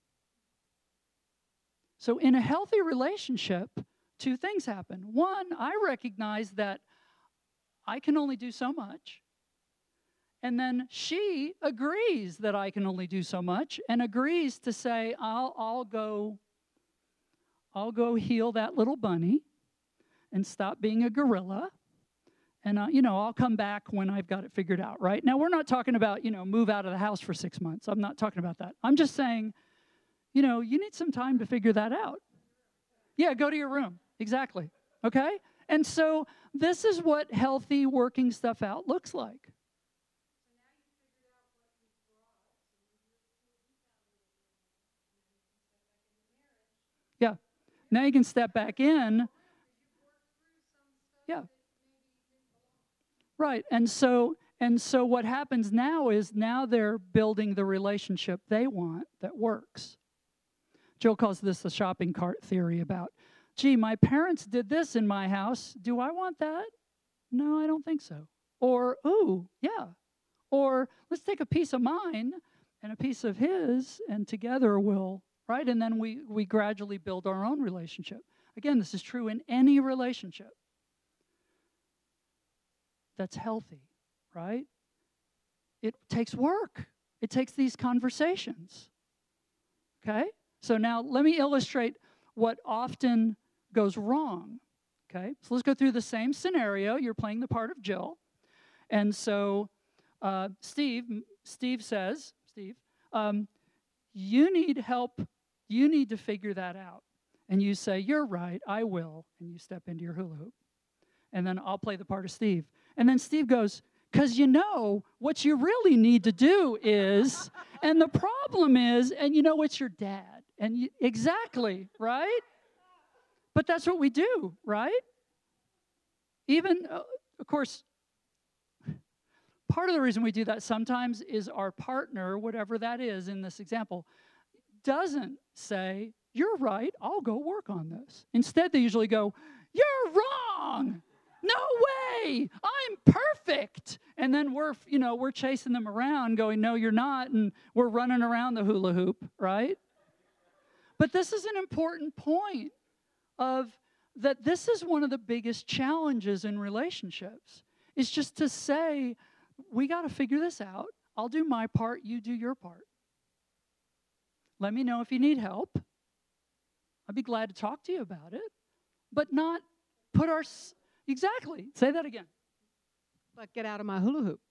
So in a healthy relationship, two things happen. One, I recognize that I can only do so much. And then she agrees that I can only do so much and agrees to say, I'll go heal that little bunny and stop being a gorilla. And, I'll come back when I've got it figured out, right? Now, we're not talking about, move out of the house for 6 months. I'm not talking about that. I'm just saying, you need some time to figure that out. Yeah, go to your room. Exactly. Okay? And so this is what healthy working stuff out looks like. Yeah. Now you can step back in. Yeah. Right. And so what happens now is now they're building the relationship they want that works. Jill calls this the shopping cart theory about, gee, my parents did this in my house. Do I want that? No, I don't think so. Or, ooh, yeah. Or let's take a piece of mine and a piece of his, and together we'll, right? And then we gradually build our own relationship. Again, this is true in any relationship that's healthy, right? It takes work. It takes these conversations. Okay? So now let me illustrate what often goes wrong. Okay? So let's go through the same scenario. You're playing the part of Jill. And so Steve says, you need help. You need to figure that out. And you say, you're right, I will. And you step into your hula hoop. And then I'll play the part of Steve. And then Steve goes, because what you really need to do is, and the problem is, and it's your dad. And exactly, right? But that's what we do, right? Even, of course, part of the reason we do that sometimes is our partner, whatever that is in this example, doesn't say, you're right, I'll go work on this. Instead, they usually go, you're wrong. No way, I'm perfect. And then we're chasing them around going, no, you're not. And we're running around the hula hoop, right? But this is an important point of that this is one of the biggest challenges in relationships, is just to say, we got to figure this out. I'll do my part, you do your part. Let me know if you need help. I'd be glad to talk to you about it, but not put our... Exactly. Say that again. But get out of my hula hoop.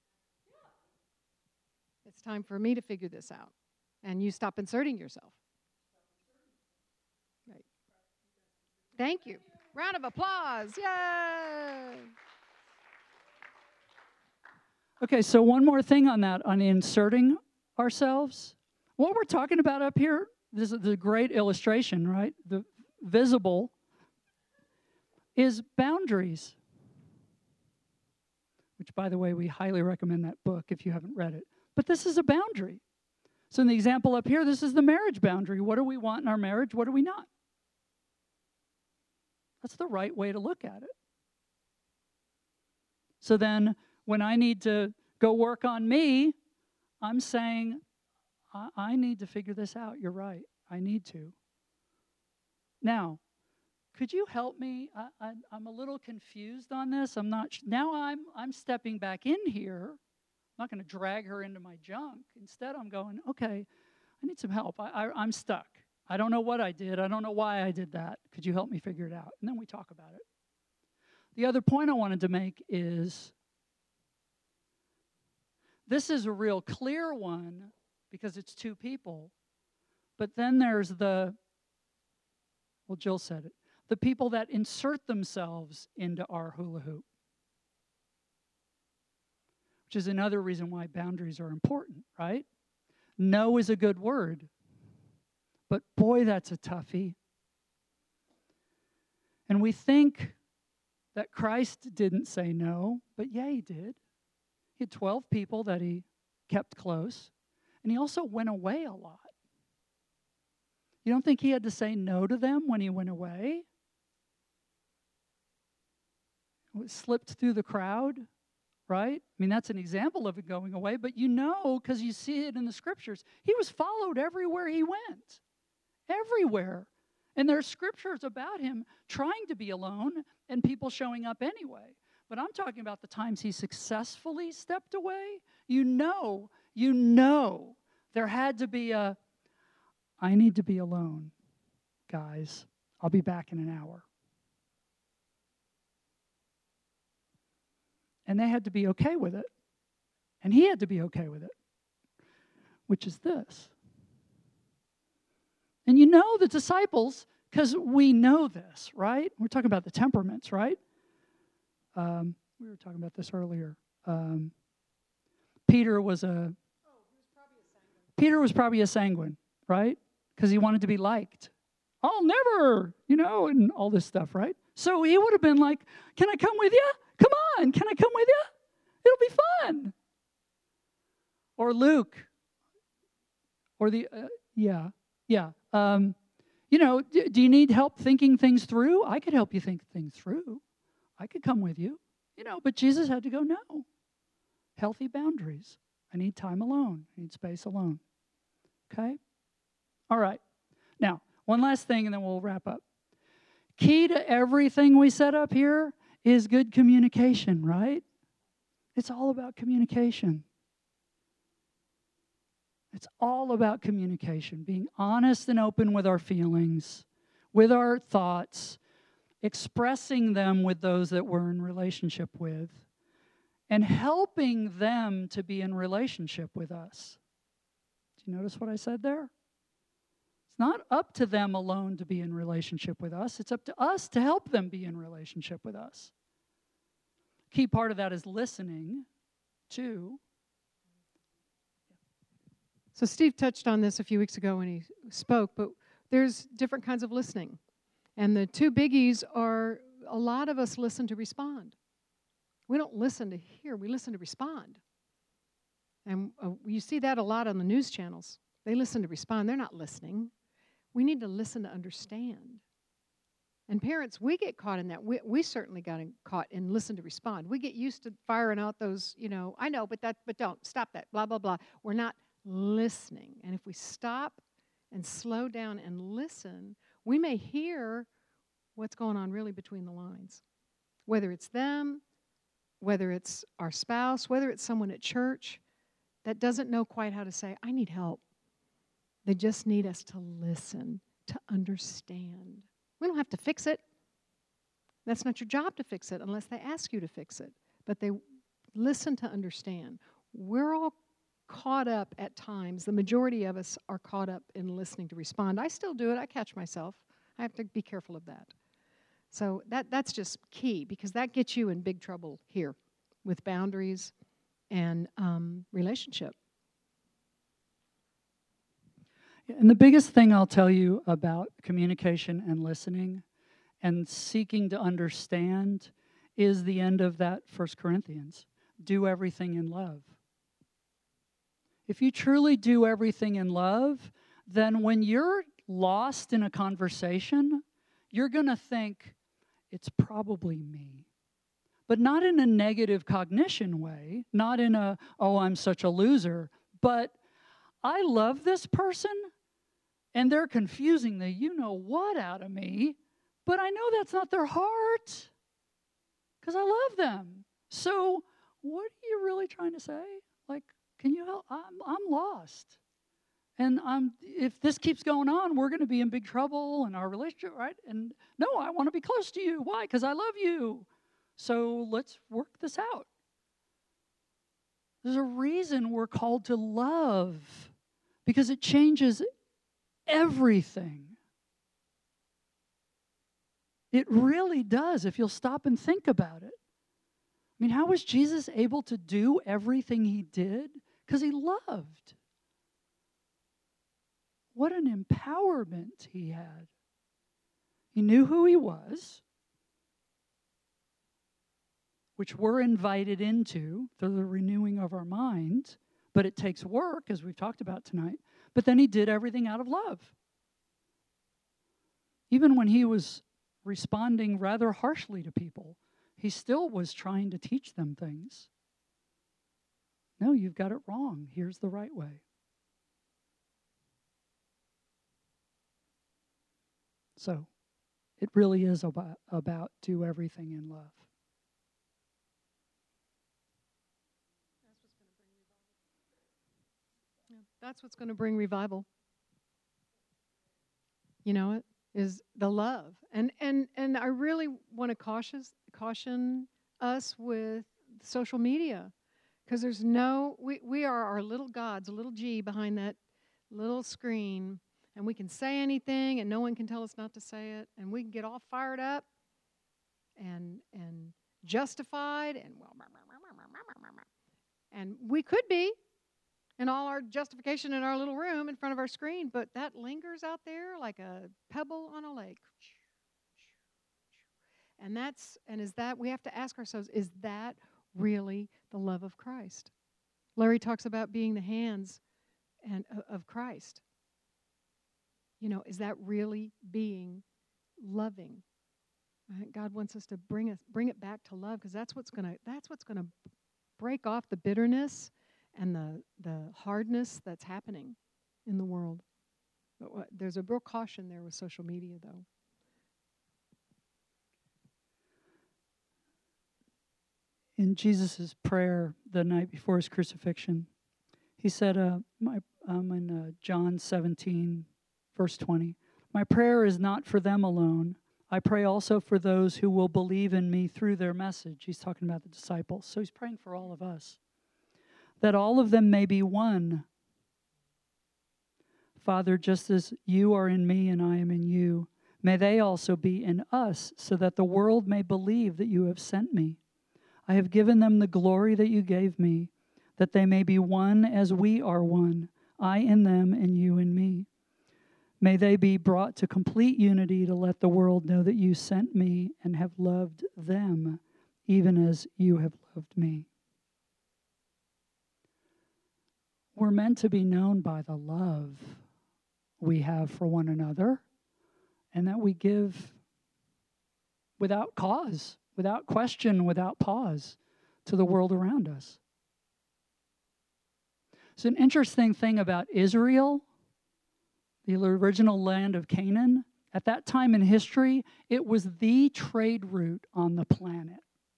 It's time for me to figure this out. And you stop inserting yourself. Right. Thank you. Round of applause. Yay! Okay, so one more thing on that, on inserting ourselves. What we're talking about up here, this is the great illustration, right? The visible is boundaries, which, by the way, we highly recommend that book if you haven't read it. But this is a boundary. So in the example up here, this is the marriage boundary. What do we want in our marriage? What do we not? That's the right way to look at it. So then when I need to go work on me, I'm saying, I need to figure this out. You're right. I need to. Now, could you help me? I'm a little confused on this. Now I'm stepping back in here. I'm not going to drag her into my junk. Instead, I'm going, okay, I need some help. I'm stuck. I don't know what I did. I don't know why I did that. Could you help me figure it out? And then we talk about it. The other point I wanted to make is this is a real clear one because it's two people. But then there's well, Jill said it, the people that insert themselves into our hula hoop, which is another reason why boundaries are important, right? No is a good word, but boy, that's a toughie. And we think that Christ didn't say no, but yeah, he did. He had 12 people that he kept close, and he also went away a lot. You don't think he had to say no to them when he went away? Slipped through the crowd, right? I mean, that's an example of it going away, but you know, because you see it in the scriptures, he was followed everywhere he went. Everywhere. And there's scriptures about him trying to be alone and people showing up anyway. But I'm talking about the times he successfully stepped away. You know, there had to be I need to be alone, guys. I'll be back in an hour. And they had to be okay with it. And he had to be okay with it, which is this. And you know the disciples, because we know this, right? We're talking about the temperaments, right? We were talking about this earlier. Peter was probably a sanguine, right? Because he wanted to be liked. I'll never, and all this stuff, right? So he would have been like, can I come with you? Come on, can I come with you? It'll be fun. Or Luke. Or do you need help thinking things through? I could help you think things through. I could come with you. But Jesus had to go, no. Healthy boundaries. I need time alone. I need space alone. Okay? All right. Now, one last thing and then we'll wrap up. Key to everything we set up here is good communication, right? It's all about communication. It's all about communication, being honest and open with our feelings, with our thoughts, expressing them with those that we're in relationship with, and helping them to be in relationship with us. Do you notice what I said there? It's not up to them alone to be in relationship with us. It's up to us to help them be in relationship with us. Key part of that is listening, too. So Steve touched on this a few weeks ago when he spoke, but there's different kinds of listening. And the two biggies are a lot of us listen to respond. We don't listen to hear, we listen to respond. And you see that a lot on the news channels. They listen to respond. They're not listening. We need to listen to understand. And parents, we get caught in that. We certainly got caught in listen to respond. We get used to firing out those, I know, but don't, stop that, blah, blah, blah. We're not listening. And if we stop and slow down and listen, we may hear what's going on really between the lines. Whether it's them, whether it's our spouse, whether it's someone at church that doesn't know quite how to say, I need help. They just need us to listen, to understand. We don't have to fix it. That's not your job to fix it unless they ask you to fix it. But they listen to understand. We're all caught up at times. The majority of us are caught up in listening to respond. I still do it. I catch myself. I have to be careful of that. So that's just key, because that gets you in big trouble here with boundaries and relationship. And the biggest thing I'll tell you about communication and listening and seeking to understand is the end of that 1 Corinthians. Do everything in love. If you truly do everything in love, then when you're lost in a conversation, you're going to think, it's probably me. But not in a negative cognition way, not in a, oh, I'm such a loser, but I love this person, and they're confusing the you-know-what out of me, but I know that's not their heart, because I love them. So what are you really trying to say? Like, can you help? I'm lost. And if this keeps going on, we're going to be in big trouble in our relationship, right? And no, I want to be close to you. Why? Because I love you. So let's work this out. There's a reason we're called to love, because it changes everything. It really does, if you'll stop and think about it. I mean, how was Jesus able to do everything he did? Because he loved. What an empowerment he had. He knew who he was, which we're invited into through the renewing of our mind, but it takes work, as we've talked about tonight. But then he did everything out of love. Even when he was responding rather harshly to people, he still was trying to teach them things. No, you've got it wrong. Here's the right way. So, it really is about do everything in love. That's what's going to bring revival. You know, it is the love. And I really want to caution us with social media, because there's we are our little gods, a little G behind that little screen, and we can say anything and no one can tell us not to say it, and we can get all fired up and justified, and we could be in all our justification in our little room in front of our screen, but that lingers out there like a pebble on a lake. And is that, we have to ask ourselves, is that really the love of Christ? Larry talks about being the hands of Christ. You know, is that really being loving? God wants us to bring it back to love, because that's what's going to break off the bitterness and the hardness that's happening in the world. But there's a real caution there with social media, though. In Jesus' prayer the night before his crucifixion, he said, in John 17, verse 20, "My prayer is not for them alone. I pray also for those who will believe in me through their message." He's talking about the disciples. So he's praying for all of us. "That all of them may be one. Father, just as you are in me and I am in you, may they also be in us, so that the world may believe that you have sent me. I have given them the glory that you gave me, that they may be one as we are one, I in them and you in me. May they be brought to complete unity to let the world know that you sent me and have loved them, even as you have loved me." We're meant to be known by the love we have for one another, and that we give without cause, without question, without pause to the world around us. It's an interesting thing about Israel, the original land of Canaan. At that time in history, it was the trade route on the planet.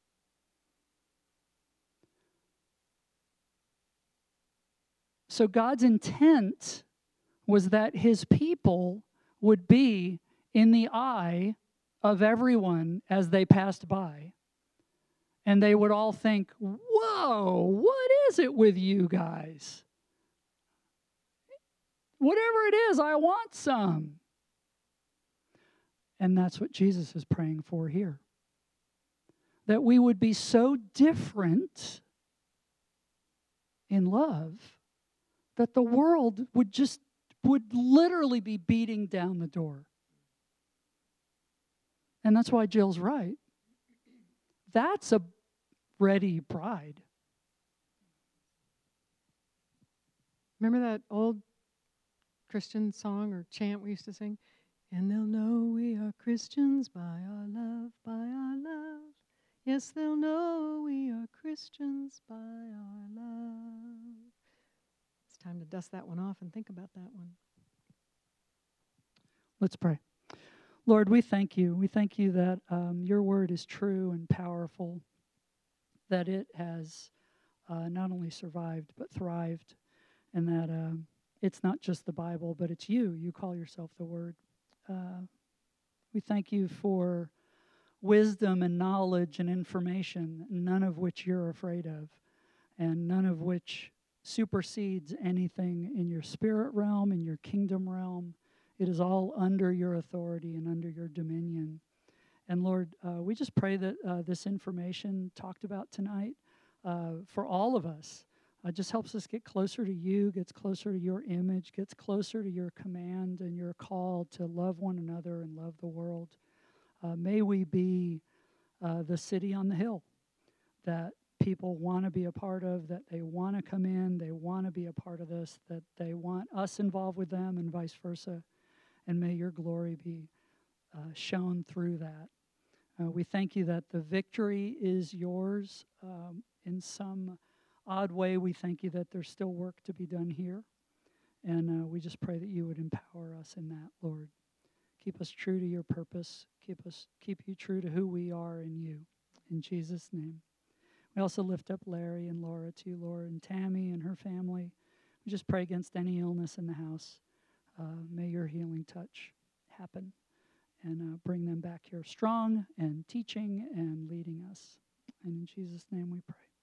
So God's intent was that his people would be in the eye of everyone as they passed by. And they would all think, whoa, what is it with you guys? Whatever it is, I want some. And that's what Jesus is praying for here. That we would be so different in love that the world would literally be beating down the door. And that's why Jill's right. That's a ready bride. Remember that old Christian song or chant we used to sing? And they'll know we are Christians by our love, by our love. Yes, they'll know we are Christians by our love. It's time to dust that one off and think about that one. Let's pray. Lord, we thank you. We thank you that your word is true and powerful, that it has not only survived but thrived, and that it's not just the Bible, but it's you. You call yourself the Word. We thank you for wisdom and knowledge and information, none of which you're afraid of, and none of which supersedes anything in your spirit realm, in your kingdom realm. It is all under your authority and under your dominion. And Lord, we just pray that this information talked about tonight for all of us just helps us get closer to you, gets closer to your image, gets closer to your command and your call to love one another and love the world. May we be the city on the hill that people want to be a part of, that they want to come in, they want to be a part of this, that they want us involved with them and vice versa. And may your glory be shown through that. We thank you that the victory is yours. In some odd way, we thank you that there's still work to be done here. And we just pray that you would empower us in that, Lord. Keep us true to your purpose. Keep you true to who we are in you. In Jesus' name. We also lift up Larry and Laura to you, Lord, and Tammy and her family. We just pray against any illness in the house. May your healing touch happen and bring them back here strong and teaching and leading us. And in Jesus' name we pray.